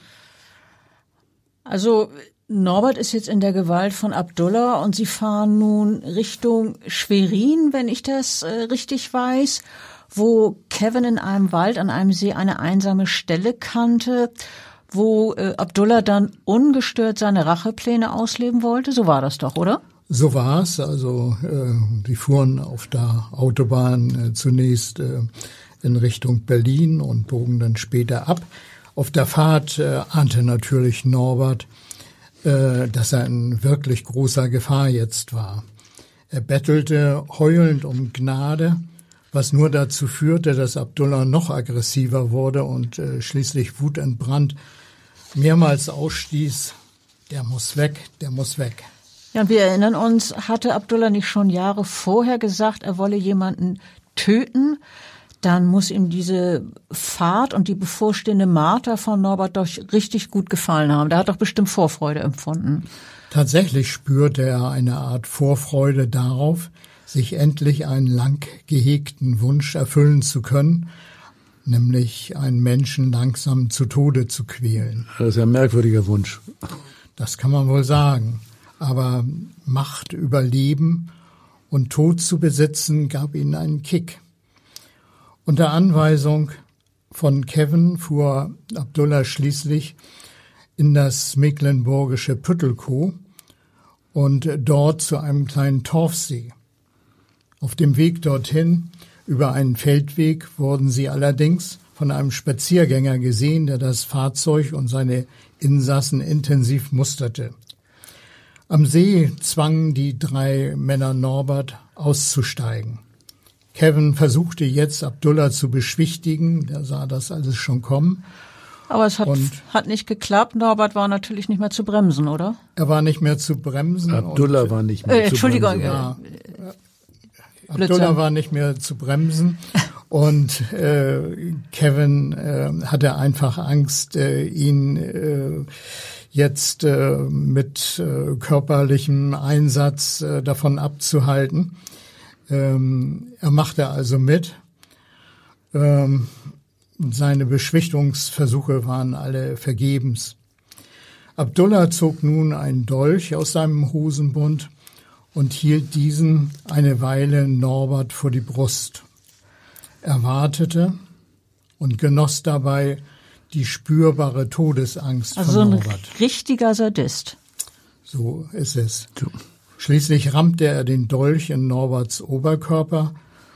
Also Norbert ist jetzt in der Gewalt von Abdullah und sie fahren nun Richtung Schwerin, wenn ich das äh, richtig weiß, wo Kevin in einem Wald an einem See eine einsame Stelle kannte, wo äh, Abdullah dann ungestört seine Rachepläne ausleben wollte. So war das doch, oder? So war es. Also äh, die fuhren auf der Autobahn äh, zunächst äh, in Richtung Berlin und bogen dann später ab. Auf der Fahrt äh, ahnte natürlich Norbert, dass er in wirklich großer Gefahr jetzt war. Er bettelte heulend um Gnade, was nur dazu führte, dass Abdullah noch aggressiver wurde und äh, schließlich wutentbrannt mehrmals ausstieß, der muss weg, der muss weg. Ja, und wir erinnern uns, hatte Abdullah nicht schon Jahre vorher gesagt, er wolle jemanden töten? Dann muss ihm diese Fahrt und die bevorstehende Marter von Norbert doch richtig gut gefallen haben. Der hat doch bestimmt Vorfreude empfunden. Tatsächlich spürte er eine Art Vorfreude darauf, sich endlich einen lang gehegten Wunsch erfüllen zu können, nämlich einen Menschen langsam zu Tode zu quälen. Das ist ein merkwürdiger Wunsch. Das kann man wohl sagen. Aber Macht über Leben und Tod zu besitzen, gab ihnen einen Kick. Unter Anweisung von Kevin fuhr Abdullah schließlich in das mecklenburgische Püttelkow und dort zu einem kleinen Torfsee. Auf dem Weg dorthin, über einen Feldweg, wurden sie allerdings von einem Spaziergänger gesehen, der das Fahrzeug und seine Insassen intensiv musterte. Am See zwangen die drei Männer Norbert auszusteigen. Kevin versuchte jetzt, Abdullah zu beschwichtigen. Der sah das alles schon kommen. Aber es hat, und hat nicht geklappt. Norbert war natürlich nicht mehr zu bremsen, oder? Er war nicht mehr zu bremsen. Abdullah und, war nicht mehr äh, zu Entschuldigung, bremsen. Ja, äh, Abdullah Blödsinn. war nicht mehr zu bremsen. Und äh, Kevin äh, hatte einfach Angst, äh, ihn äh, jetzt äh, mit äh, körperlichem Einsatz äh, davon abzuhalten. Ähm, er machte also mit. Ähm, seine Beschwichtigungsversuche waren alle vergebens. Abdullah zog nun einen Dolch aus seinem Hosenbund und hielt diesen eine Weile Norbert vor die Brust. Er wartete und genoss dabei die spürbare Todesangst Also von so ein Norbert. richtiger Sadist. So ist es. Schließlich rammte er den Dolch in Norberts Oberkörper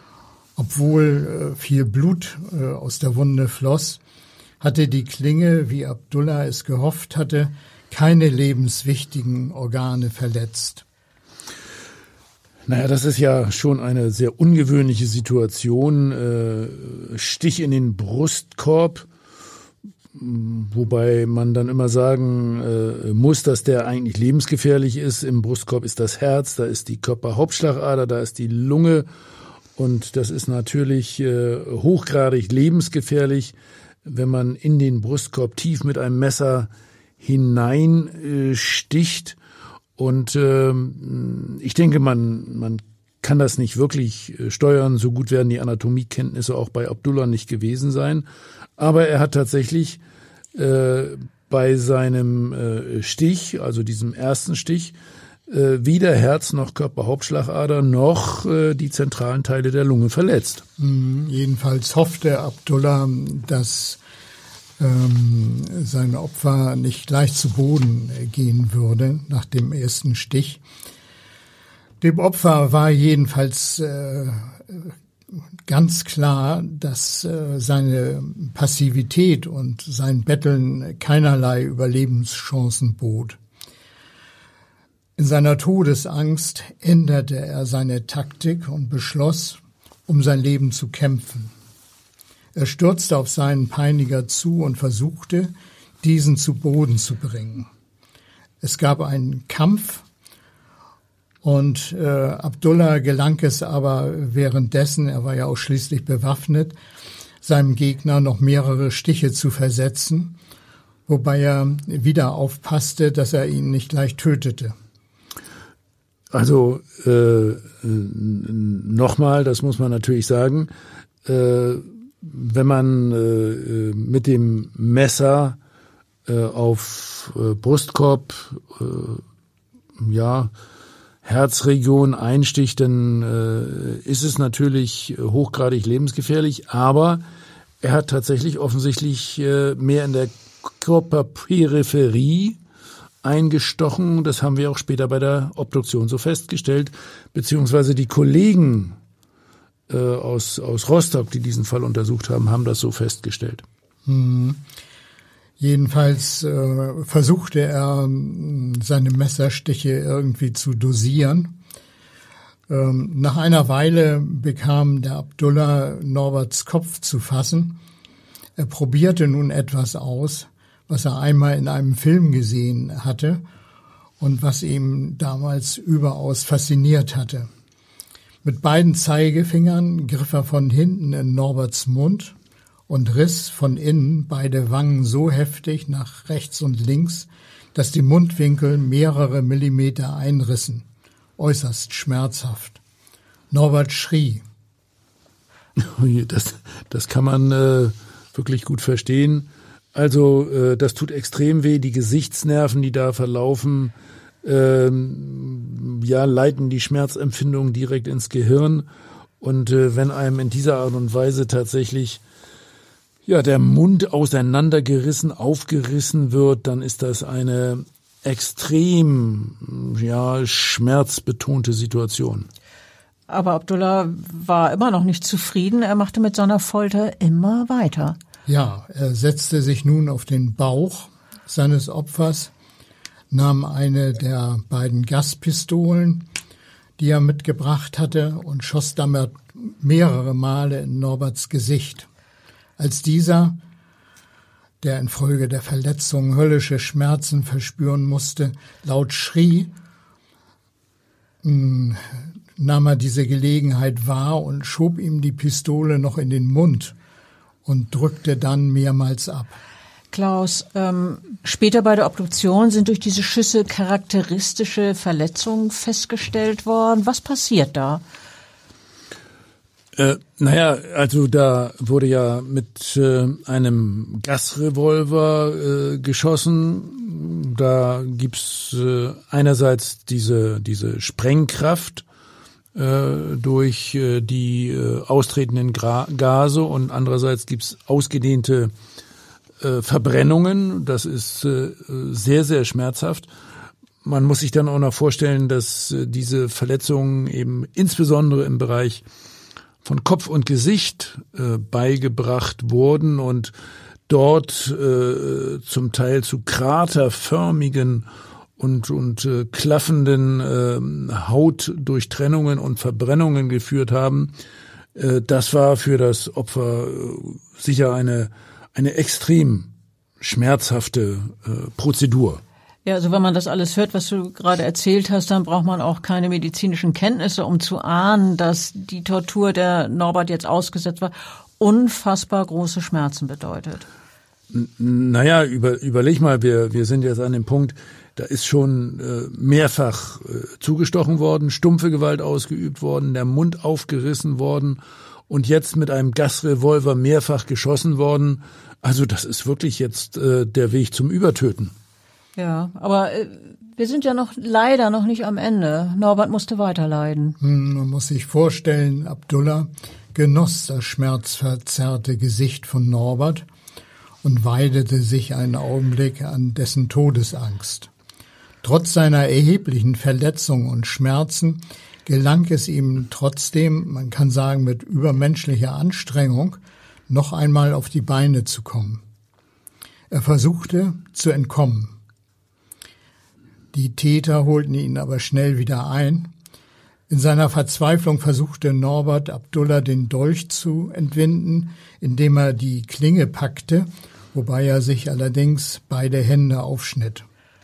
Obwohl äh, viel Blut äh, aus der Wunde floss, hatte die Klinge, wie Abdullah es gehofft hatte, keine lebenswichtigen Organe verletzt. Naja, das ist ja schon eine sehr ungewöhnliche Situation. Äh, Stich in den Brustkorb, wobei man dann immer sagen äh, muss, dass der eigentlich lebensgefährlich ist. Im Brustkorb ist das Herz, da ist die Körperhauptschlagader, da ist die Lunge und das ist natürlich äh, hochgradig lebensgefährlich, wenn man in den Brustkorb tief mit einem Messer hineinsticht. Und äh, ich denke, man, man kann das nicht wirklich steuern. So gut werden die Anatomiekenntnisse auch bei Abdullah nicht gewesen sein. Aber er hat tatsächlich äh, bei seinem äh, Stich, also diesem ersten Stich, äh, weder Herz noch Körperhauptschlagader noch äh, die zentralen Teile der Lunge verletzt. Mhm, jedenfalls hoffte Abdullah, dass ähm, sein Opfer nicht gleich zu Boden gehen würde nach dem ersten Stich. Dem Opfer war jedenfalls äh, ganz klar, dass äh, seine Passivität und sein Betteln keinerlei Überlebenschancen bot. In seiner Todesangst änderte er seine Taktik und beschloss, um sein Leben zu kämpfen. Er stürzte auf seinen Peiniger zu und versuchte, diesen zu Boden zu bringen. Es gab einen Kampf und äh, Abdullah gelang es aber währenddessen, er war ja auch schließlich bewaffnet, seinem Gegner noch mehrere Stiche zu versetzen, wobei er wieder aufpasste, dass er ihn nicht gleich tötete. Also äh, nochmal, das muss man natürlich sagen, äh, wenn man äh, mit dem Messer äh, auf äh, Brustkorb, äh, ja, Herzregion einsticht, dann äh, ist es natürlich hochgradig lebensgefährlich, aber er hat tatsächlich offensichtlich äh, mehr in der Körperperipherie eingestochen. Das haben wir auch später bei der Obduktion so festgestellt, beziehungsweise die Kollegen äh, aus, aus Rostock, die diesen Fall untersucht haben, haben das so festgestellt. Hm. Jedenfalls äh, versuchte er, seine Messerstiche irgendwie zu dosieren. Ähm, nach einer Weile bekam der Abdullah Norberts Kopf zu fassen. Er probierte nun etwas aus, was er einmal in einem Film gesehen hatte und was ihm damals überaus fasziniert hatte. Mit beiden Zeigefingern griff er von hinten in Norberts Mund und riss von innen beide Wangen so heftig nach rechts und links, dass die Mundwinkel mehrere Millimeter einrissen. Äußerst schmerzhaft. Norbert schrie. Das, das kann man äh, wirklich gut verstehen. Also äh, das tut extrem weh. Die Gesichtsnerven, die da verlaufen, ähm, ja, leiten die Schmerzempfindung direkt ins Gehirn. Und äh, wenn einem in dieser Art und Weise tatsächlich ja der Mund auseinandergerissen, aufgerissen wird, dann ist das eine extrem ja schmerzbetonte Situation. Aber Abdullah war immer noch nicht zufrieden. Er machte mit seiner Folter immer weiter. Ja, er setzte sich nun auf den Bauch seines Opfers, nahm eine der beiden Gaspistolen, die er mitgebracht hatte, und schoss damit mehrere Male in Norberts Gesicht. Als dieser, der infolge der Verletzung höllische Schmerzen verspüren musste, laut schrie, mh, nahm er diese Gelegenheit wahr und schob ihm die Pistole noch in den Mund und drückte dann mehrmals ab. Klaus, ähm, später bei der Obduktion sind durch diese Schüsse charakteristische Verletzungen festgestellt worden. Was passiert da? Äh, naja, also da wurde ja mit äh, einem Gasrevolver äh, geschossen. Da gibt's äh, einerseits diese diese Sprengkraft äh, durch äh, die äh, austretenden Gra- Gase und andererseits gibt's ausgedehnte äh, Verbrennungen. Das ist äh, sehr, sehr schmerzhaft. Man muss sich dann auch noch vorstellen, dass äh, diese Verletzungen eben insbesondere im Bereich von Kopf und Gesicht äh, beigebracht wurden und dort äh, zum Teil zu kraterförmigen und und äh, klaffenden äh, Hautdurchtrennungen und Verbrennungen geführt haben. Äh, das war für das Opfer äh, sicher eine eine extrem schmerzhafte äh, Prozedur. Ja, also wenn man das alles hört, was du gerade erzählt hast, dann braucht man auch keine medizinischen Kenntnisse, um zu ahnen, dass die Tortur, der Norbert jetzt ausgesetzt war, unfassbar große Schmerzen bedeutet. N- naja, über, überleg mal, wir, wir sind jetzt an dem Punkt, da ist schon äh, mehrfach äh, zugestochen worden, stumpfe Gewalt ausgeübt worden, der Mund aufgerissen worden und jetzt mit einem Gasrevolver mehrfach geschossen worden. Also das ist wirklich jetzt äh, der Weg zum Übertöten. Ja, aber äh, wir sind ja noch leider noch nicht am Ende. Norbert musste weiter leiden. Hm, man muss sich vorstellen, Abdullah genoss das schmerzverzerrte Gesicht von Norbert und weidete sich einen Augenblick an dessen Todesangst. Trotz seiner erheblichen Verletzungen und Schmerzen gelang es ihm trotzdem, man kann sagen mit übermenschlicher Anstrengung, noch einmal auf die Beine zu kommen. Er versuchte zu entkommen. Die Täter holten ihn aber schnell wieder ein. In seiner Verzweiflung versuchte Norbert Abdullah den Dolch zu entwinden, indem er die Klinge packte, wobei er sich allerdings beide Hände aufschnitt.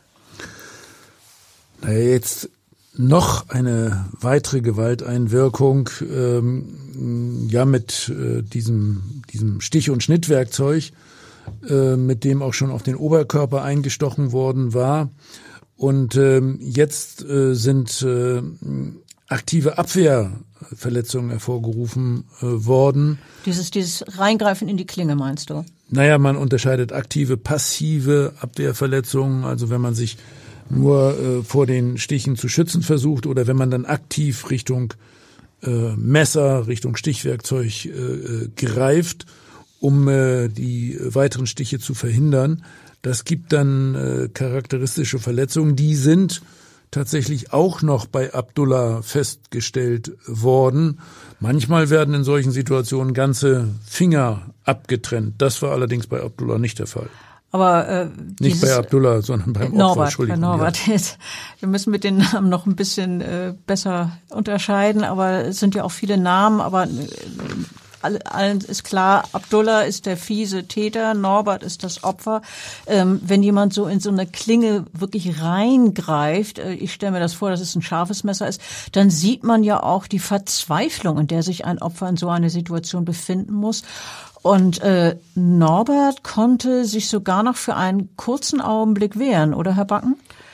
Jetzt noch eine weitere Gewalteinwirkung, ähm, ja mit äh, diesem diesem Stich- und Schnittwerkzeug, äh, mit dem auch schon auf den Oberkörper eingestochen worden war. Und ähm, jetzt äh, sind äh, aktive Abwehrverletzungen hervorgerufen äh, worden. Dieses dieses Reingreifen in die Klinge, meinst du? Naja, man unterscheidet aktive, passive Abwehrverletzungen, also wenn man sich nur äh, vor den Stichen zu schützen versucht oder wenn man dann aktiv Richtung äh, Messer, Richtung Stichwerkzeug äh, greift, um äh, die weiteren Stiche zu verhindern. Das gibt dann äh, charakteristische Verletzungen, die sind tatsächlich auch noch bei Abdullah festgestellt worden. Manchmal werden in solchen Situationen ganze Finger abgetrennt. Das war allerdings bei Abdullah nicht der Fall. Aber äh, nicht bei Abdullah, sondern beim Opfer. Norbert, Entschuldigung. bei Norbert. Ja. Wir müssen mit den Namen noch ein bisschen äh, besser unterscheiden, aber es sind ja auch viele Namen, aber äh, allen ist klar, Abdullah ist der fiese Täter, Norbert ist das Opfer. Ähm, wenn jemand so in so eine Klinge wirklich reingreift, äh, ich stelle mir das vor, dass es ein scharfes Messer ist, dann sieht man ja auch die Verzweiflung, in der sich ein Opfer in so einer Situation befinden muss. Und äh, Norbert konnte sich sogar noch für einen kurzen Augenblick wehren, oder Herr Backen?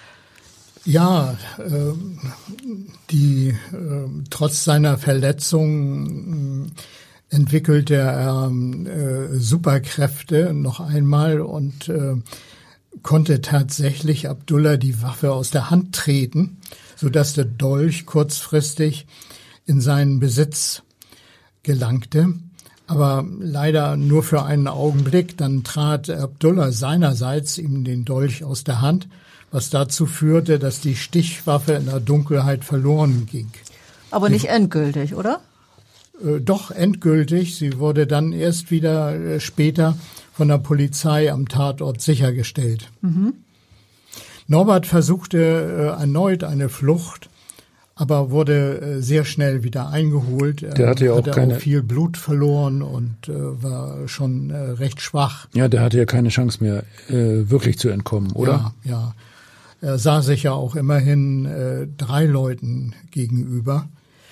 Ja, äh, die äh, trotz seiner Verletzung äh, entwickelte er äh, Superkräfte noch einmal und äh, konnte tatsächlich Abdullah die Waffe aus der Hand treten, sodass der Dolch kurzfristig in seinen Besitz gelangte. Aber leider nur für einen Augenblick. Dann trat Abdullah seinerseits ihm den Dolch aus der Hand, was dazu führte, dass die Stichwaffe in der Dunkelheit verloren ging. Aber nicht endgültig, oder? Äh, doch, endgültig. Sie wurde dann erst wieder äh, später von der Polizei am Tatort sichergestellt. Mhm. Norbert versuchte äh, erneut eine Flucht, aber wurde äh, sehr schnell wieder eingeholt. Der hatte ja auch, hatte keine, auch viel Blut verloren und äh, war schon äh, recht schwach. Ja, der hatte ja keine Chance mehr, äh, wirklich zu entkommen, oder? Ja, ja. Er sah sich ja auch immerhin äh, drei Leuten gegenüber.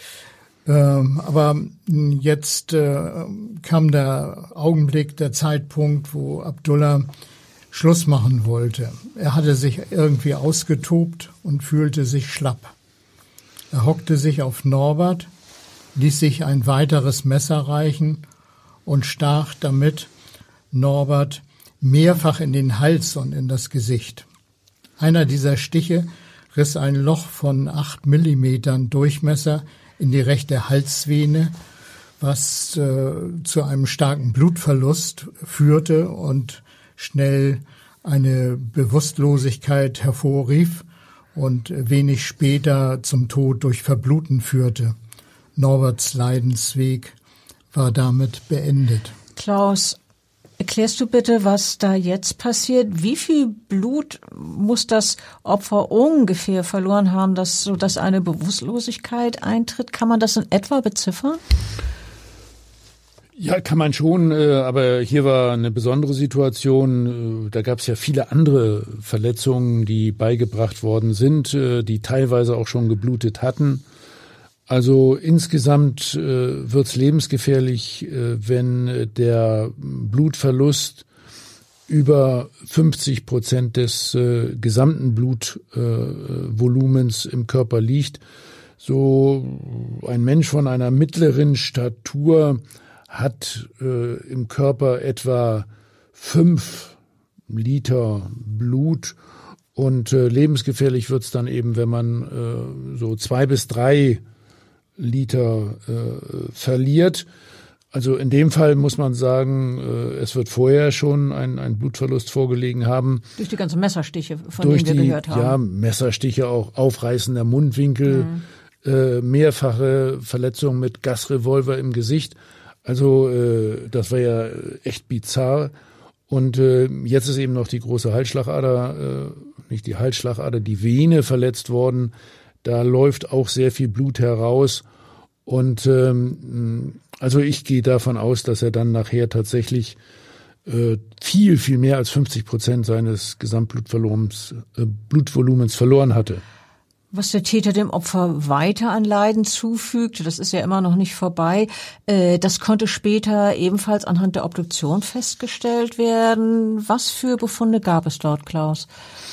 Ähm, aber jetzt äh, kam der Augenblick, der Zeitpunkt, wo Abdullah Schluss machen wollte. Er hatte sich irgendwie ausgetobt und fühlte sich schlapp. Er hockte sich auf Norbert, ließ sich ein weiteres Messer reichen und stach damit Norbert mehrfach in den Hals und in das Gesicht. Einer dieser Stiche riss ein Loch von acht Millimetern Durchmesser in die rechte Halsvene, was äh, zu einem starken Blutverlust führte und schnell eine Bewusstlosigkeit hervorrief und wenig später zum Tod durch Verbluten führte. Norberts Leidensweg war damit beendet. Klaus, erklärst du bitte, was da jetzt passiert? Wie viel Blut muss das Opfer ungefähr verloren haben, dass, sodass eine Bewusstlosigkeit eintritt? Kann man das in etwa beziffern? Ja, kann man schon, aber hier war eine besondere Situation. Da gab es ja viele andere Verletzungen, die beigebracht worden sind, die teilweise auch schon geblutet hatten. Also insgesamt wird's lebensgefährlich, wenn der Blutverlust über fünfzig Prozent des gesamten Blutvolumens im Körper liegt. So ein Mensch von einer mittleren Statur hat äh, im Körper etwa fünf Liter Blut und äh, lebensgefährlich wird's dann eben, wenn man äh, so zwei bis drei Liter äh, verliert. Also in dem Fall muss man sagen, äh, es wird vorher schon ein, ein Blutverlust vorgelegen haben. Durch die ganzen Messerstiche, von Durch denen wir die, gehört haben. Ja, Messerstiche, auch aufreißender Mundwinkel, mhm. äh, mehrfache Verletzungen mit Gasrevolver im Gesicht. Also äh, das war ja echt bizarr. Und äh, jetzt ist eben noch die große Halsschlagader, äh, nicht die Halsschlagader, die Vene verletzt worden. Da läuft auch sehr viel Blut heraus. Und ähm, also ich gehe davon aus, dass er dann nachher tatsächlich äh, viel, viel mehr als fünfzig Prozent seines Gesamtblutvolumens äh, Blutvolumens verloren hatte. Was der Täter dem Opfer weiter an Leiden zufügt, das ist ja immer noch nicht vorbei, äh, das konnte später ebenfalls anhand der Obduktion festgestellt werden. Was für Befunde gab es dort, Klaus?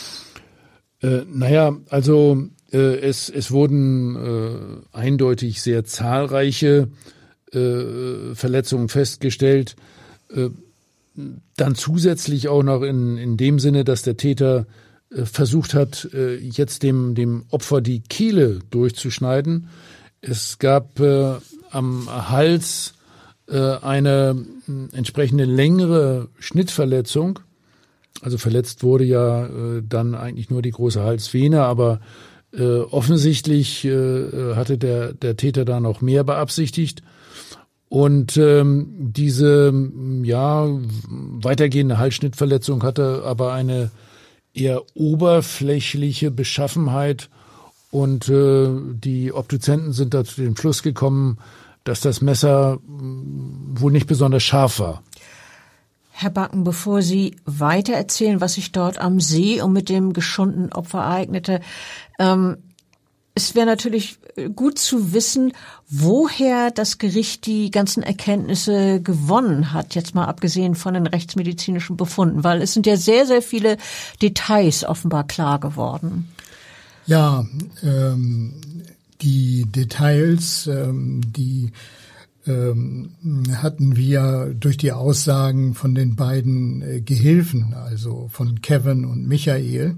Äh, naja, also äh, es, es wurden äh, eindeutig sehr zahlreiche äh, Verletzungen festgestellt. Äh, dann zusätzlich auch noch in, in dem Sinne, dass der Täter versucht hat, jetzt dem, dem Opfer die Kehle durchzuschneiden. Es gab äh, am Hals äh, eine entsprechende längere Schnittverletzung. Also verletzt wurde ja äh, dann eigentlich nur die große Halsvene, aber äh, offensichtlich äh, hatte der, der Täter da noch mehr beabsichtigt. Und ähm, diese ja weitergehende Halsschnittverletzung hatte aber eine eher oberflächliche Beschaffenheit und äh, die Obduzenten sind da zu dem Schluss gekommen, dass das Messer mh, wohl nicht besonders scharf war. Herr Backen, bevor Sie weiter erzählen, was sich dort am See und mit dem geschundenen Opfer ereignete, ähm, es wäre natürlich gut zu wissen, woher das Gericht die ganzen Erkenntnisse gewonnen hat, jetzt mal abgesehen von den rechtsmedizinischen Befunden, weil es sind ja sehr, sehr viele Details offenbar klar geworden. Ja, ähm, die Details, ähm, die ähm, hatten wir durch die Aussagen von den beiden äh, Gehilfen, also von Kevin und Michael.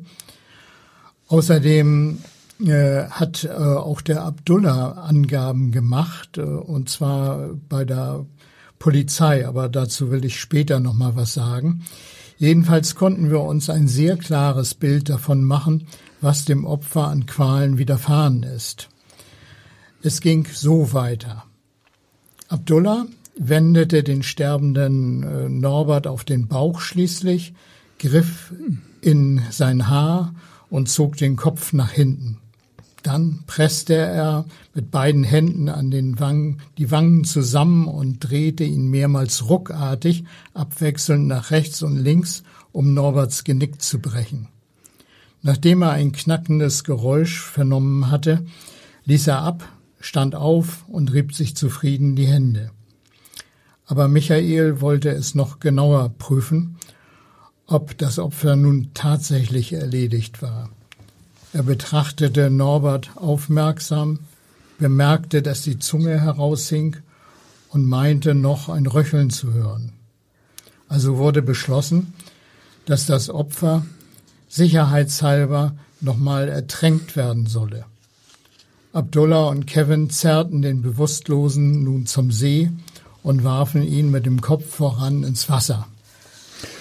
Außerdem Äh, hat äh, auch der Abdullah Angaben gemacht, äh, und zwar bei der Polizei, aber dazu will ich später noch mal was sagen. Jedenfalls konnten wir uns ein sehr klares Bild davon machen, was dem Opfer an Qualen widerfahren ist. Es ging so weiter. Abdullah wendete den sterbenden äh, Norbert auf den Bauch schließlich, griff in sein Haar und zog den Kopf nach hinten. Dann presste er mit beiden Händen an den Wangen, die Wangen zusammen und drehte ihn mehrmals ruckartig, abwechselnd nach rechts und links, um Norberts Genick zu brechen. Nachdem er ein knackendes Geräusch vernommen hatte, ließ er ab, stand auf und rieb sich zufrieden die Hände. Aber Michael wollte es noch genauer prüfen, ob das Opfer nun tatsächlich erledigt war. Er betrachtete Norbert aufmerksam, bemerkte, dass die Zunge heraushing und meinte noch ein Röcheln zu hören. Also wurde beschlossen, dass das Opfer sicherheitshalber nochmal ertränkt werden solle. Abdullah und Kevin zerrten den Bewusstlosen nun zum See und warfen ihn mit dem Kopf voran ins Wasser.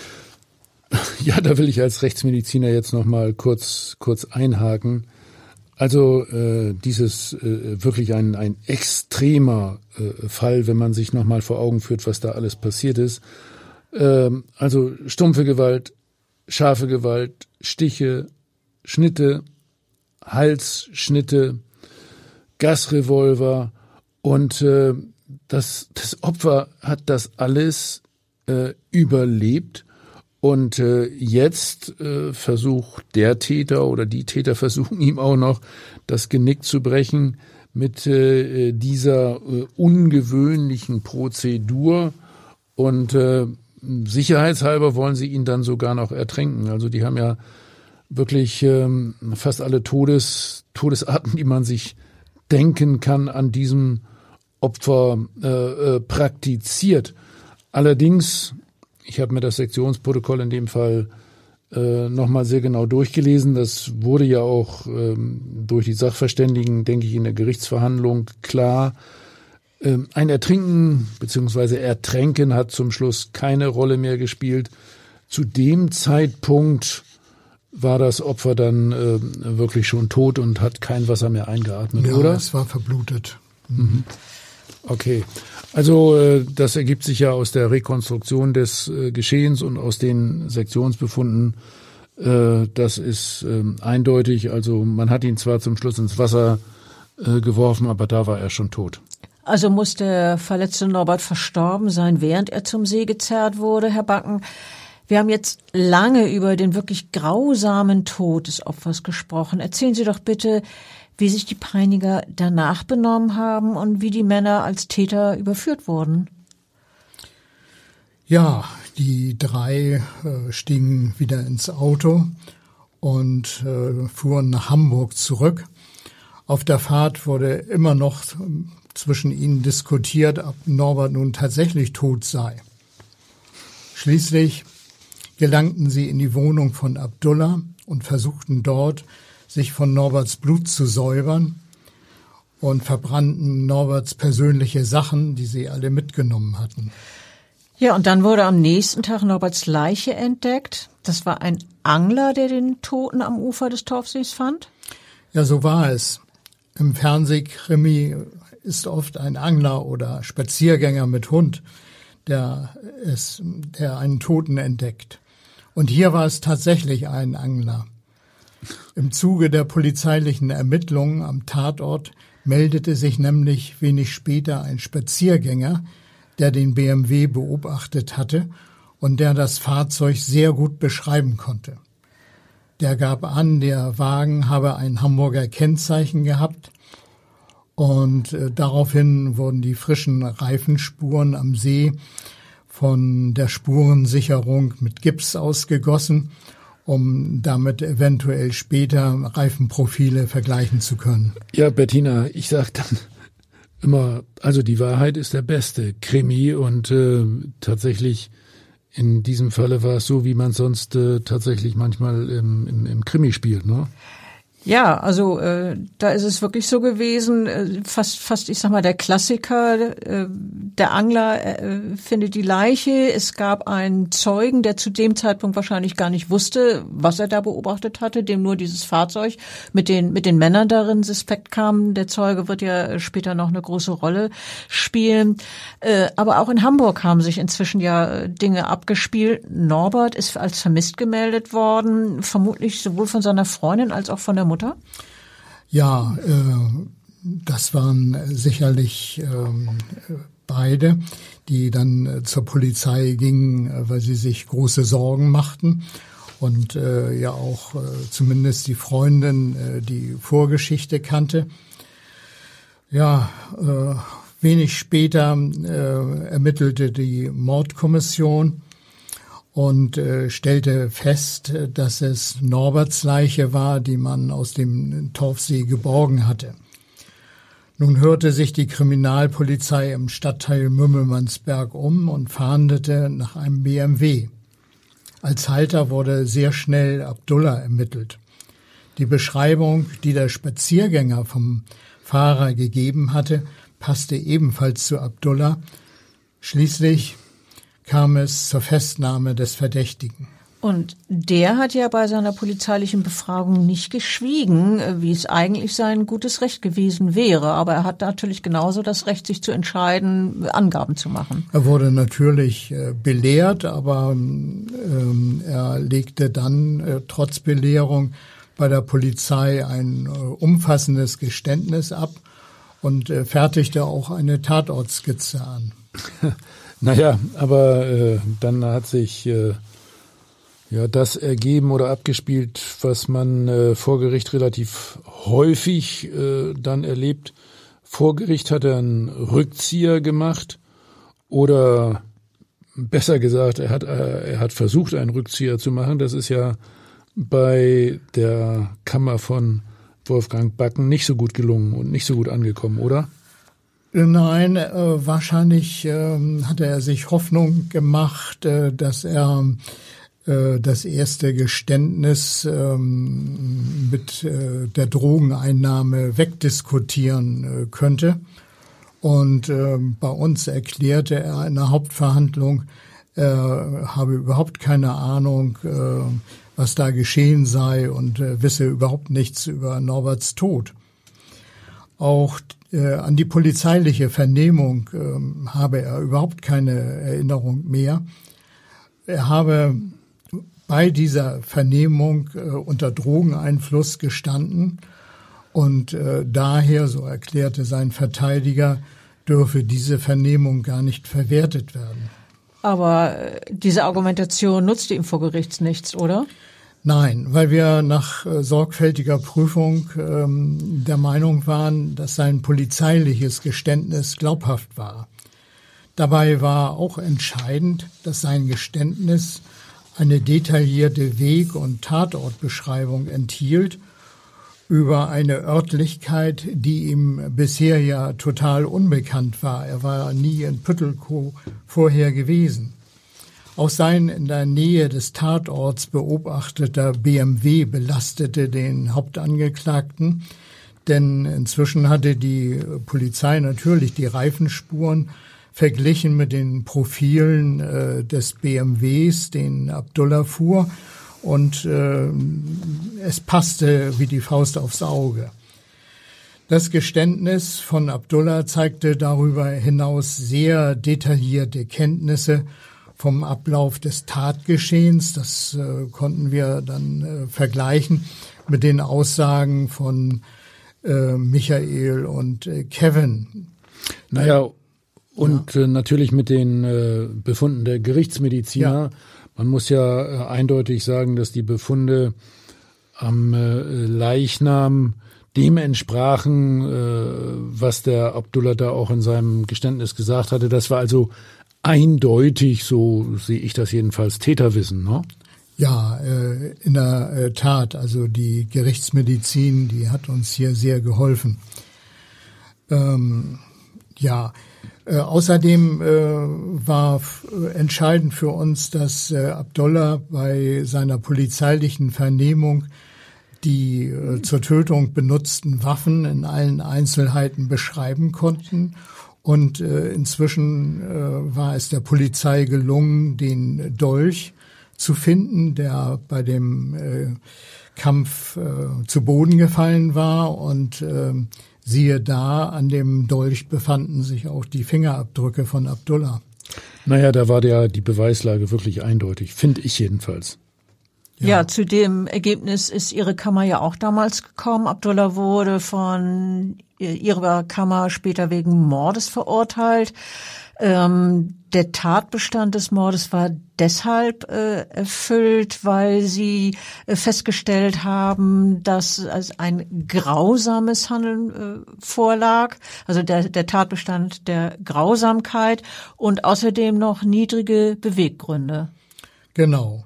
Ja, da will ich als Rechtsmediziner jetzt noch mal kurz kurz einhaken. Also äh, dieses äh, wirklich ein, ein extremer äh, Fall, wenn man sich nochmal vor Augen führt, was da alles passiert ist. Ähm, also stumpfe Gewalt, scharfe Gewalt, Stiche, Schnitte, Halsschnitte, Gasrevolver und äh, das, das Opfer hat das alles äh, überlebt. Und äh, jetzt äh, versucht der Täter oder die Täter versuchen ihm auch noch das Genick zu brechen mit äh, dieser äh, ungewöhnlichen Prozedur. Und äh, sicherheitshalber wollen sie ihn dann sogar noch ertränken. Also die haben ja wirklich ähm, fast alle Todes, Todesarten, die man sich denken kann, an diesem Opfer äh, äh, praktiziert. Allerdings, ich habe mir das Sektionsprotokoll in dem Fall äh, nochmal sehr genau durchgelesen. Das wurde ja auch ähm, durch die Sachverständigen, denke ich, in der Gerichtsverhandlung klar. Ähm, ein Ertrinken bzw. Ertränken hat zum Schluss keine Rolle mehr gespielt. Zu dem Zeitpunkt war das Opfer dann äh, wirklich schon tot und hat kein Wasser mehr eingeatmet, ja, oder? Ja, es war verblutet. Mhm. Okay, also äh, das ergibt sich ja aus der Rekonstruktion des äh, Geschehens und aus den Sektionsbefunden. Äh, das ist äh, eindeutig. Also man hat ihn zwar zum Schluss ins Wasser äh, geworfen, aber da war er schon tot. Also muss der verletzte Norbert verstorben sein, während er zum See gezerrt wurde, Herr Backen. Wir haben jetzt lange über den wirklich grausamen Tod des Opfers gesprochen. Erzählen Sie doch bitte, wie sich die Peiniger danach benommen haben und wie die Männer als Täter überführt wurden. Ja, die drei äh, stiegen wieder ins Auto und äh, fuhren nach Hamburg zurück. Auf der Fahrt wurde immer noch zwischen ihnen diskutiert, ob Norbert nun tatsächlich tot sei. Schließlich gelangten sie in die Wohnung von Abdullah und versuchten dort, sich von Norberts Blut zu säubern und verbrannten Norberts persönliche Sachen, die sie alle mitgenommen hatten. Ja, und dann wurde am nächsten Tag Norberts Leiche entdeckt. Das war ein Angler, der den Toten am Ufer des Torfsees fand? Ja, so war es. Im Fernsehkrimi ist oft ein Angler oder Spaziergänger mit Hund, der, es, der einen Toten entdeckt. Und hier war es tatsächlich ein Angler. Im Zuge der polizeilichen Ermittlungen am Tatort meldete sich nämlich wenig später ein Spaziergänger, der den B M W beobachtet hatte und der das Fahrzeug sehr gut beschreiben konnte. Der gab an, der Wagen habe ein Hamburger Kennzeichen gehabt und äh, daraufhin wurden die frischen Reifenspuren am See von der Spurensicherung mit Gips ausgegossen, um damit eventuell später Reifenprofile vergleichen zu können. Ja, Bettina, ich sag dann immer, also die Wahrheit ist der beste Krimi und äh, tatsächlich in diesem Falle war es so, wie man sonst äh, tatsächlich manchmal im, im, im Krimi spielt, ne? Ja, also äh, da ist es wirklich so gewesen, äh, fast, fast, ich sag mal, der Klassiker, äh, der Angler äh, findet die Leiche. Es gab einen Zeugen, der zu dem Zeitpunkt wahrscheinlich gar nicht wusste, was er da beobachtet hatte, dem nur dieses Fahrzeug mit den mit den Männern darin suspekt kam. Der Zeuge wird ja später noch eine große Rolle spielen. Äh, aber auch in Hamburg haben sich inzwischen ja Dinge abgespielt. Norbert ist als vermisst gemeldet worden, vermutlich sowohl von seiner Freundin als auch von der Mutter. Ja, äh, das waren sicherlich äh, beide, die dann äh, zur Polizei gingen, äh, weil sie sich große Sorgen machten und äh, ja auch äh, zumindest die Freundin äh, die Vorgeschichte kannte. Ja, äh, wenig später äh, ermittelte die Mordkommission und äh, stellte fest, dass es Norberts Leiche war, die man aus dem Torfsee geborgen hatte. Nun hörte sich die Kriminalpolizei im Stadtteil Mümmelmannsberg um und fahndete nach einem B M W. Als Halter wurde sehr schnell Abdullah ermittelt. Die Beschreibung, die der Spaziergänger vom Fahrer gegeben hatte, passte ebenfalls zu Abdullah. Schließlich kam es zur Festnahme des Verdächtigen. Und der hat ja bei seiner polizeilichen Befragung nicht geschwiegen, wie es eigentlich sein gutes Recht gewesen wäre. Aber er hat natürlich genauso das Recht, sich zu entscheiden, Angaben zu machen. Er wurde natürlich äh, belehrt, aber ähm, er legte dann äh, trotz Belehrung bei der Polizei ein äh, umfassendes Geständnis ab und äh, fertigte auch eine Tatortskizze an. Naja, aber äh, dann hat sich äh, ja das ergeben oder abgespielt, was man äh, vor Gericht relativ häufig äh, dann erlebt. Vor Gericht hat er einen Rückzieher gemacht oder besser gesagt, er hat äh, er hat versucht, einen Rückzieher zu machen. Das ist ja bei der Kammer von Wolfgang Backen nicht so gut gelungen und nicht so gut angekommen, oder? Nein, äh, wahrscheinlich äh, hatte er sich Hoffnung gemacht, äh, dass er äh, das erste Geständnis äh, mit äh, der Drogeneinnahme wegdiskutieren äh, könnte. Und äh, bei uns erklärte er in der Hauptverhandlung, er habe überhaupt keine Ahnung, äh, was da geschehen sei und äh, wisse überhaupt nichts über Norberts Tod. Auch äh, an die polizeiliche Vernehmung äh, habe er überhaupt keine Erinnerung mehr. Er habe bei dieser Vernehmung äh, unter Drogeneinfluss gestanden und äh, daher, so erklärte sein Verteidiger, dürfe diese Vernehmung gar nicht verwertet werden. Aber diese Argumentation nutzte ihm vor Gericht nichts, oder? Nein, weil wir nach äh, sorgfältiger Prüfung ähm, der Meinung waren, dass sein polizeiliches Geständnis glaubhaft war. Dabei war auch entscheidend, dass sein Geständnis eine detaillierte Weg- und Tatortbeschreibung enthielt über eine Örtlichkeit, die ihm bisher ja total unbekannt war. Er war nie in Püttelkow vorher gewesen. Auch sein in der Nähe des Tatorts beobachteter B M W belastete den Hauptangeklagten, denn inzwischen hatte die Polizei natürlich die Reifenspuren verglichen mit den Profilen äh, des B M Ws, den Abdullah fuhr, und äh, es passte wie die Faust aufs Auge. Das Geständnis von Abdullah zeigte darüber hinaus sehr detaillierte Kenntnisse vom Ablauf des Tatgeschehens. Das äh, konnten wir dann äh, vergleichen mit den Aussagen von äh, Michael und äh, Kevin. Naja, und ja. äh, natürlich mit den äh, Befunden der Gerichtsmediziner. Ja. Man muss ja äh, eindeutig sagen, dass die Befunde am äh, Leichnam dem entsprachen, äh, was der Abdullah da auch in seinem Geständnis gesagt hatte. Das war also eindeutig, so sehe ich das jedenfalls, Täterwissen, ne? Ja, äh, in der äh, Tat. Also die Gerichtsmedizin, die hat uns hier sehr geholfen. Ähm, ja, äh, außerdem äh, war f- entscheidend für uns, dass äh, Abdullah bei seiner polizeilichen Vernehmung die äh, zur Tötung benutzten Waffen in allen Einzelheiten beschreiben konnten. Und äh, inzwischen äh, war es der Polizei gelungen, den Dolch zu finden, der bei dem äh, Kampf äh, zu Boden gefallen war. Und äh, siehe da, an dem Dolch befanden sich auch die Fingerabdrücke von Abdullah. Naja, da war der, die Beweislage wirklich eindeutig, finde ich jedenfalls. Ja. ja, zu dem Ergebnis ist Ihre Kammer ja auch damals gekommen. Abdullah wurde von Ihrer Kammer später wegen Mordes verurteilt. Ähm, der Tatbestand des Mordes war deshalb äh, erfüllt, weil Sie äh, festgestellt haben, dass also ein grausames Handeln äh, vorlag, also der, der Tatbestand der Grausamkeit und außerdem noch niedrige Beweggründe. Genau.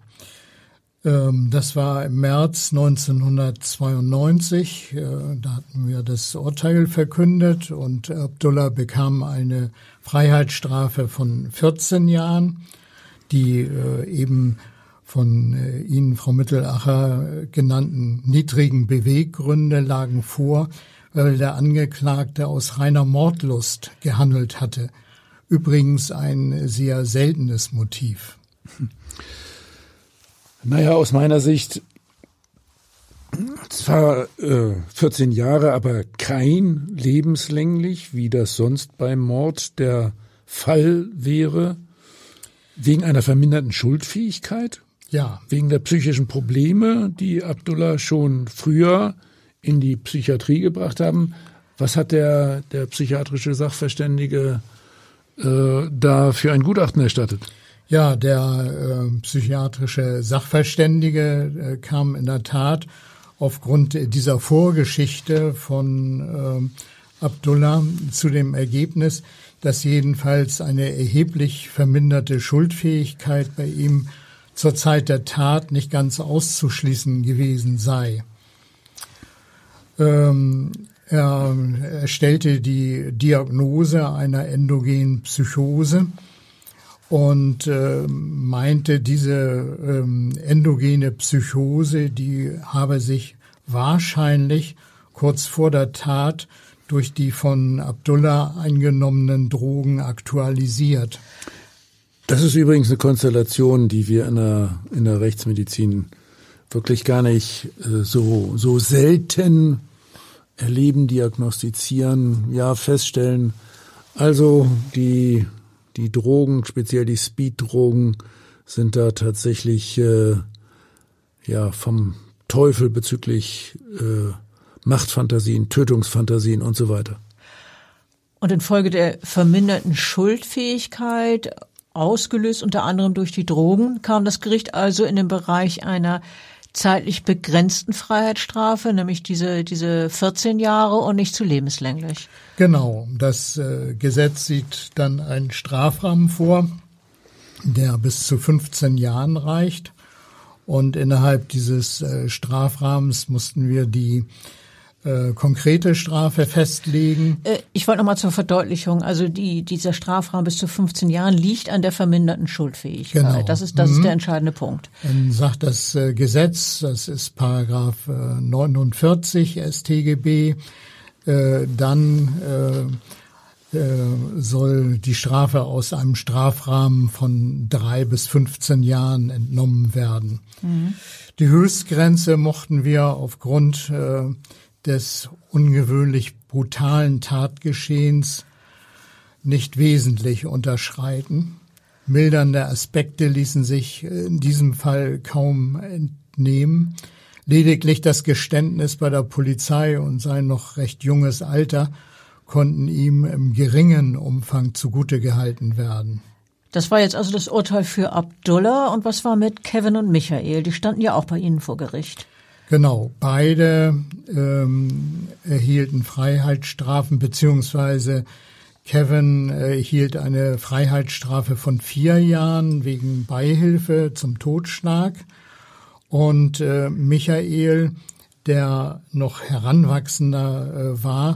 Das war im März neunzehnhundertzweiundneunzig. Da hatten wir das Urteil verkündet und Abdullah bekam eine Freiheitsstrafe von vierzehn Jahren, die eben von Ihnen, Frau Mittelacher, genannten niedrigen Beweggründe lagen vor, weil der Angeklagte aus reiner Mordlust gehandelt hatte. Übrigens ein sehr seltenes Motiv. Naja, aus meiner Sicht zwar äh, vierzehn Jahre, aber kein lebenslänglich, wie das sonst beim Mord der Fall wäre, wegen einer verminderten Schuldfähigkeit, Ja. wegen der psychischen Probleme, die Abdullah schon früher in die Psychiatrie gebracht haben. Was hat der, der psychiatrische Sachverständige äh, da für ein Gutachten erstattet? Ja, der äh, psychiatrische Sachverständige äh, kam in der Tat aufgrund dieser Vorgeschichte von äh, Abdullah zu dem Ergebnis, dass jedenfalls eine erheblich verminderte Schuldfähigkeit bei ihm zur Zeit der Tat nicht ganz auszuschließen gewesen sei. Ähm, er, er stellte die Diagnose einer endogenen Psychose und äh, meinte, diese ähm, endogene Psychose, die habe sich wahrscheinlich kurz vor der Tat durch die von Abdullah eingenommenen Drogen aktualisiert. Das ist übrigens eine Konstellation, die wir in der, in der Rechtsmedizin wirklich gar nicht äh, so, so selten erleben, diagnostizieren, ja, feststellen. Also die Die Drogen, speziell die Speed-Drogen, sind da tatsächlich äh, ja vom Teufel bezüglich äh, Machtfantasien, Tötungsfantasien und so weiter. Und infolge der verminderten Schuldfähigkeit, ausgelöst unter anderem durch die Drogen, kam das Gericht also in den Bereich einer zeitlich begrenzten Freiheitsstrafe, nämlich diese diese vierzehn Jahre und nicht zu lebenslänglich. Genau, das äh, Gesetz sieht dann einen Strafrahmen vor, der bis zu fünfzehn Jahren reicht. Und innerhalb dieses äh, Strafrahmens mussten wir die äh, konkrete Strafe festlegen. Äh, ich wollte noch mal zur Verdeutlichung, also die dieser Strafrahmen bis zu fünfzehn Jahren liegt an der verminderten Schuldfähigkeit. Genau. Das ist das Mhm. ist der entscheidende Punkt. Dann sagt das äh, Gesetz, das ist Paragraph äh, neunundvierzig S t G B, äh, dann äh, äh, soll die Strafe aus einem Strafrahmen von drei bis fünfzehn Jahren entnommen werden. Mhm. Die Höchstgrenze mochten wir aufgrund äh, des ungewöhnlich brutalen Tatgeschehens nicht wesentlich unterschreiten. Mildernde Aspekte ließen sich in diesem Fall kaum entnehmen. Lediglich das Geständnis bei der Polizei und sein noch recht junges Alter konnten ihm im geringen Umfang zugute gehalten werden. Das war jetzt also das Urteil für Abdullah. Und was war mit Kevin und Michael? Die standen ja auch bei Ihnen vor Gericht. Genau, beide ähm, erhielten Freiheitsstrafen, beziehungsweise Kevin erhielt eine Freiheitsstrafe von vier Jahren wegen Beihilfe zum Totschlag. Und äh, Michael, der noch heranwachsender äh, war,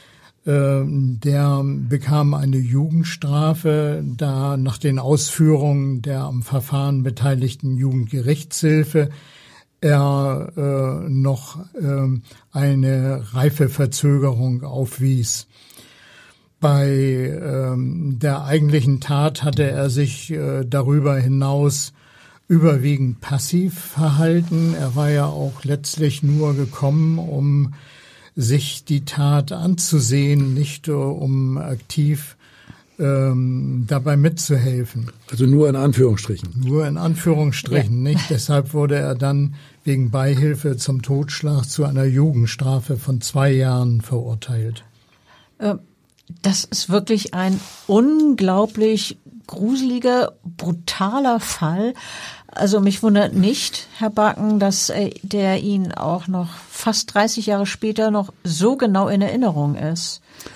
äh, der bekam eine Jugendstrafe, da nach den Ausführungen der am Verfahren beteiligten Jugendgerichtshilfe er äh, noch äh, eine Reifeverzögerung aufwies. Bei ähm, der eigentlichen Tat hatte er sich äh, darüber hinaus überwiegend passiv verhalten. Er war ja auch letztlich nur gekommen, um sich die Tat anzusehen, nicht uh, um aktiv ähm, dabei mitzuhelfen. Also nur in Anführungsstrichen. Nur in Anführungsstrichen, ja. Nicht? Deshalb wurde er dann wegen Beihilfe zum Totschlag zu einer Jugendstrafe von zwei Jahren verurteilt. Äh, das ist wirklich ein unglaublich gruseliger, brutaler Fall. Also mich wundert nicht, Herr Backen, dass äh, der Ihnen auch noch fast dreißig Jahre später noch so genau in Erinnerung ist.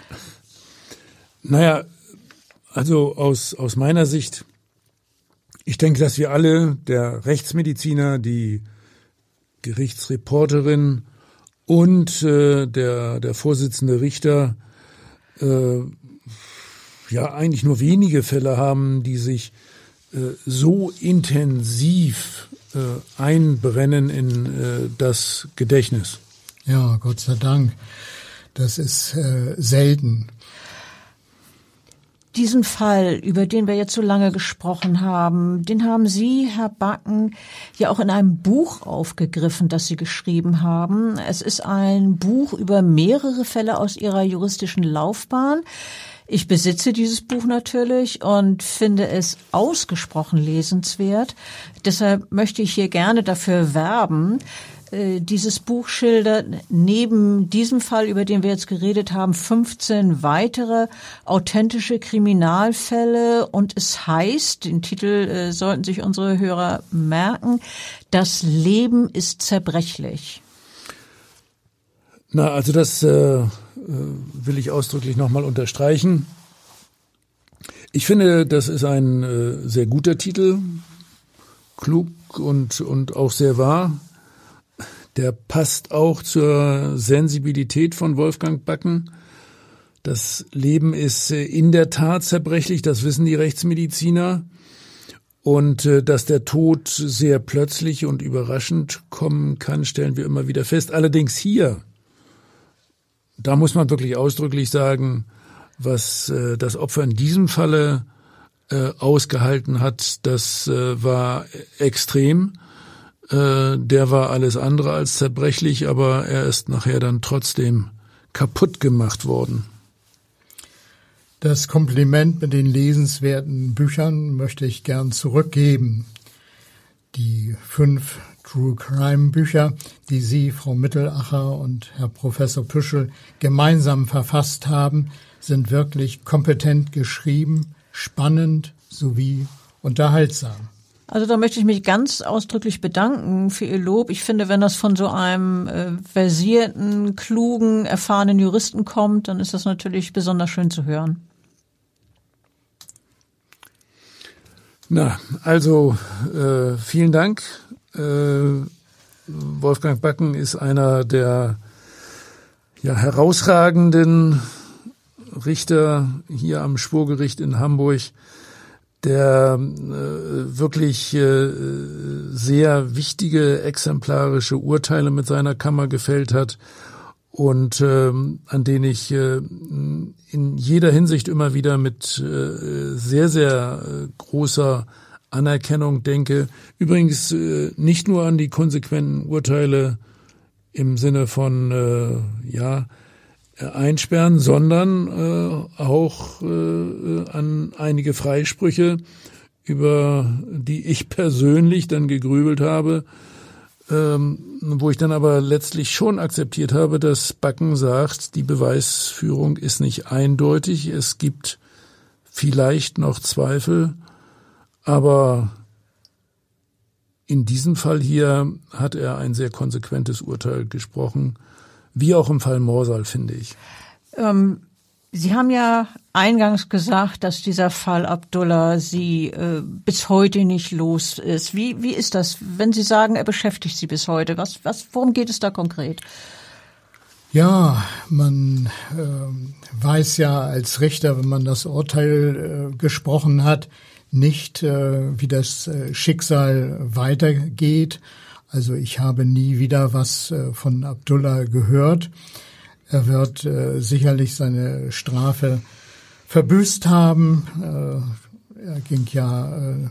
Naja, also aus, aus meiner Sicht, ich denke, dass wir alle, der Rechtsmediziner, die Gerichtsreporterin und äh, der, der Vorsitzende Richter, äh, ja eigentlich nur wenige Fälle haben, die sich äh, so intensiv äh, einbrennen in äh, das Gedächtnis. Ja, Gott sei Dank. Das ist äh, selten. Diesen Fall, über den wir jetzt so lange gesprochen haben, den haben Sie, Herr Backen, ja auch in einem Buch aufgegriffen, das Sie geschrieben haben. Es ist ein Buch über mehrere Fälle aus Ihrer juristischen Laufbahn. Ich besitze dieses Buch natürlich und finde es ausgesprochen lesenswert. Deshalb möchte ich hier gerne dafür werben. Dieses Buch schildert neben diesem Fall, über den wir jetzt geredet haben, fünfzehn weitere authentische Kriminalfälle, und es heißt, den Titel äh, sollten sich unsere Hörer merken, das Leben ist zerbrechlich. Na, also das äh, will ich ausdrücklich nochmal unterstreichen. Ich finde, das ist ein äh, sehr guter Titel, klug und, und auch sehr wahr. Der passt auch zur Sensibilität von Wolfgang Backen. Das Leben ist in der Tat zerbrechlich, das wissen die Rechtsmediziner. Und dass der Tod sehr plötzlich und überraschend kommen kann, stellen wir immer wieder fest. Allerdings hier, da muss man wirklich ausdrücklich sagen, was das Opfer in diesem Falle ausgehalten hat, das war extrem. Der war alles andere als zerbrechlich, aber er ist nachher dann trotzdem kaputt gemacht worden. Das Kompliment mit den lesenswerten Büchern möchte ich gern zurückgeben. Die fünf True Crime Bücher, die Sie, Frau Mittelacher und Herr Professor Püschel gemeinsam verfasst haben, sind wirklich kompetent geschrieben, spannend sowie unterhaltsam. Also da möchte ich mich ganz ausdrücklich bedanken für Ihr Lob. Ich finde, wenn das von so einem äh, versierten, klugen, erfahrenen Juristen kommt, dann ist das natürlich besonders schön zu hören. Na, also äh, vielen Dank. Äh, Wolfgang Backen ist einer der ja, herausragenden Richter hier am Schwurgericht in Hamburg, der äh, wirklich äh, sehr wichtige exemplarische Urteile mit seiner Kammer gefällt hat und äh, an den ich äh, in jeder Hinsicht immer wieder mit äh, sehr, sehr äh, großer Anerkennung denke. Übrigens äh, nicht nur an die konsequenten Urteile im Sinne von äh, ja einsperren, sondern äh, auch äh, an einige Freisprüche, über die ich persönlich dann gegrübelt habe, ähm, wo ich dann aber letztlich schon akzeptiert habe, dass Backen sagt, die Beweisführung ist nicht eindeutig, es gibt vielleicht noch Zweifel, aber in diesem Fall hier hat er ein sehr konsequentes Urteil gesprochen, wie auch im Fall Morsal, finde ich. Ähm, Sie haben ja eingangs gesagt, dass dieser Fall Abdullah Sie äh, bis heute nicht los ist. Wie, wie ist das, wenn Sie sagen, er beschäftigt Sie bis heute? Was, was, worum geht es da konkret? Ja, man äh, weiß ja als Richter, wenn man das Urteil äh, gesprochen hat, nicht, äh, wie das äh, Schicksal weitergeht. Also ich habe nie wieder was äh, von Abdullah gehört. Er wird äh, sicherlich seine Strafe verbüßt haben. Äh, er ging ja äh,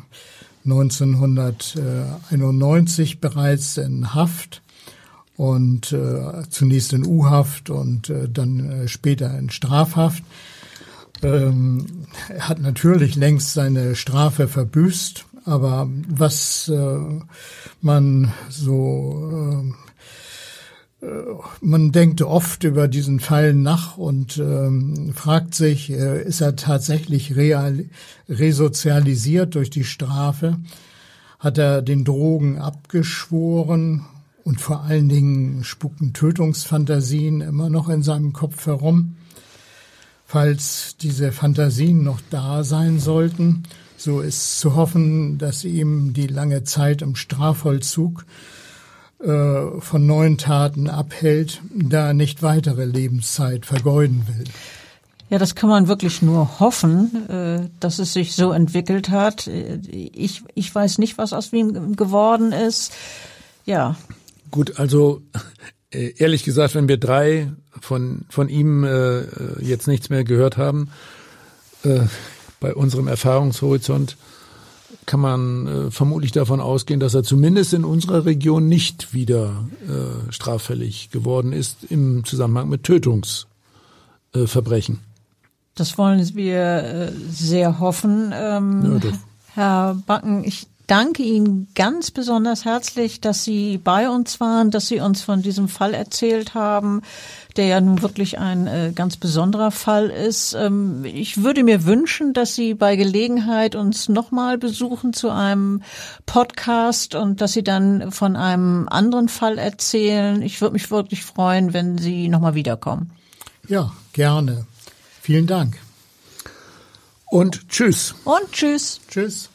neunzehnhunderteinundneunzig bereits in Haft und äh, zunächst in U-Haft und äh, dann äh, später in Strafhaft. Ähm, er hat natürlich längst seine Strafe verbüßt, aber was äh, man so äh, man denkt oft über diesen Fall nach und ähm, fragt sich, äh, ist er tatsächlich real, resozialisiert durch die Strafe? Hat er den Drogen abgeschworen? Und vor allen Dingen spuken Tötungsfantasien immer noch in seinem Kopf herum. Falls diese Fantasien noch da sein sollten, so ist zu hoffen, dass ihm die lange Zeit im Strafvollzug äh, von neuen Taten abhält, da er nicht weitere Lebenszeit vergeuden will. Ja, das kann man wirklich nur hoffen, äh, dass es sich so entwickelt hat. Ich, ich weiß nicht, was aus ihm geworden ist. Ja. Gut, also äh, ehrlich gesagt, wenn wir drei von von ihm äh, jetzt nichts mehr gehört haben, äh, bei unserem Erfahrungshorizont kann man äh, vermutlich davon ausgehen, dass er zumindest in unserer Region nicht wieder äh, straffällig geworden ist im Zusammenhang mit Tötungsverbrechen. Äh, das wollen wir äh, sehr hoffen. Ähm, ja, Herr Backen, ich danke Ihnen ganz besonders herzlich, dass Sie bei uns waren, dass Sie uns von diesem Fall erzählt haben, der ja nun wirklich ein äh, ganz besonderer Fall ist. Ähm, ich würde mir wünschen, dass Sie bei Gelegenheit uns nochmal besuchen zu einem Podcast und dass Sie dann von einem anderen Fall erzählen. Ich würde mich wirklich freuen, wenn Sie nochmal wiederkommen. Ja, gerne. Vielen Dank. Und tschüss. Und tschüss. Tschüss.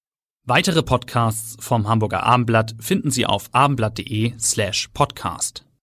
Weitere Podcasts vom Hamburger Abendblatt finden Sie auf abendblatt.de slash podcast.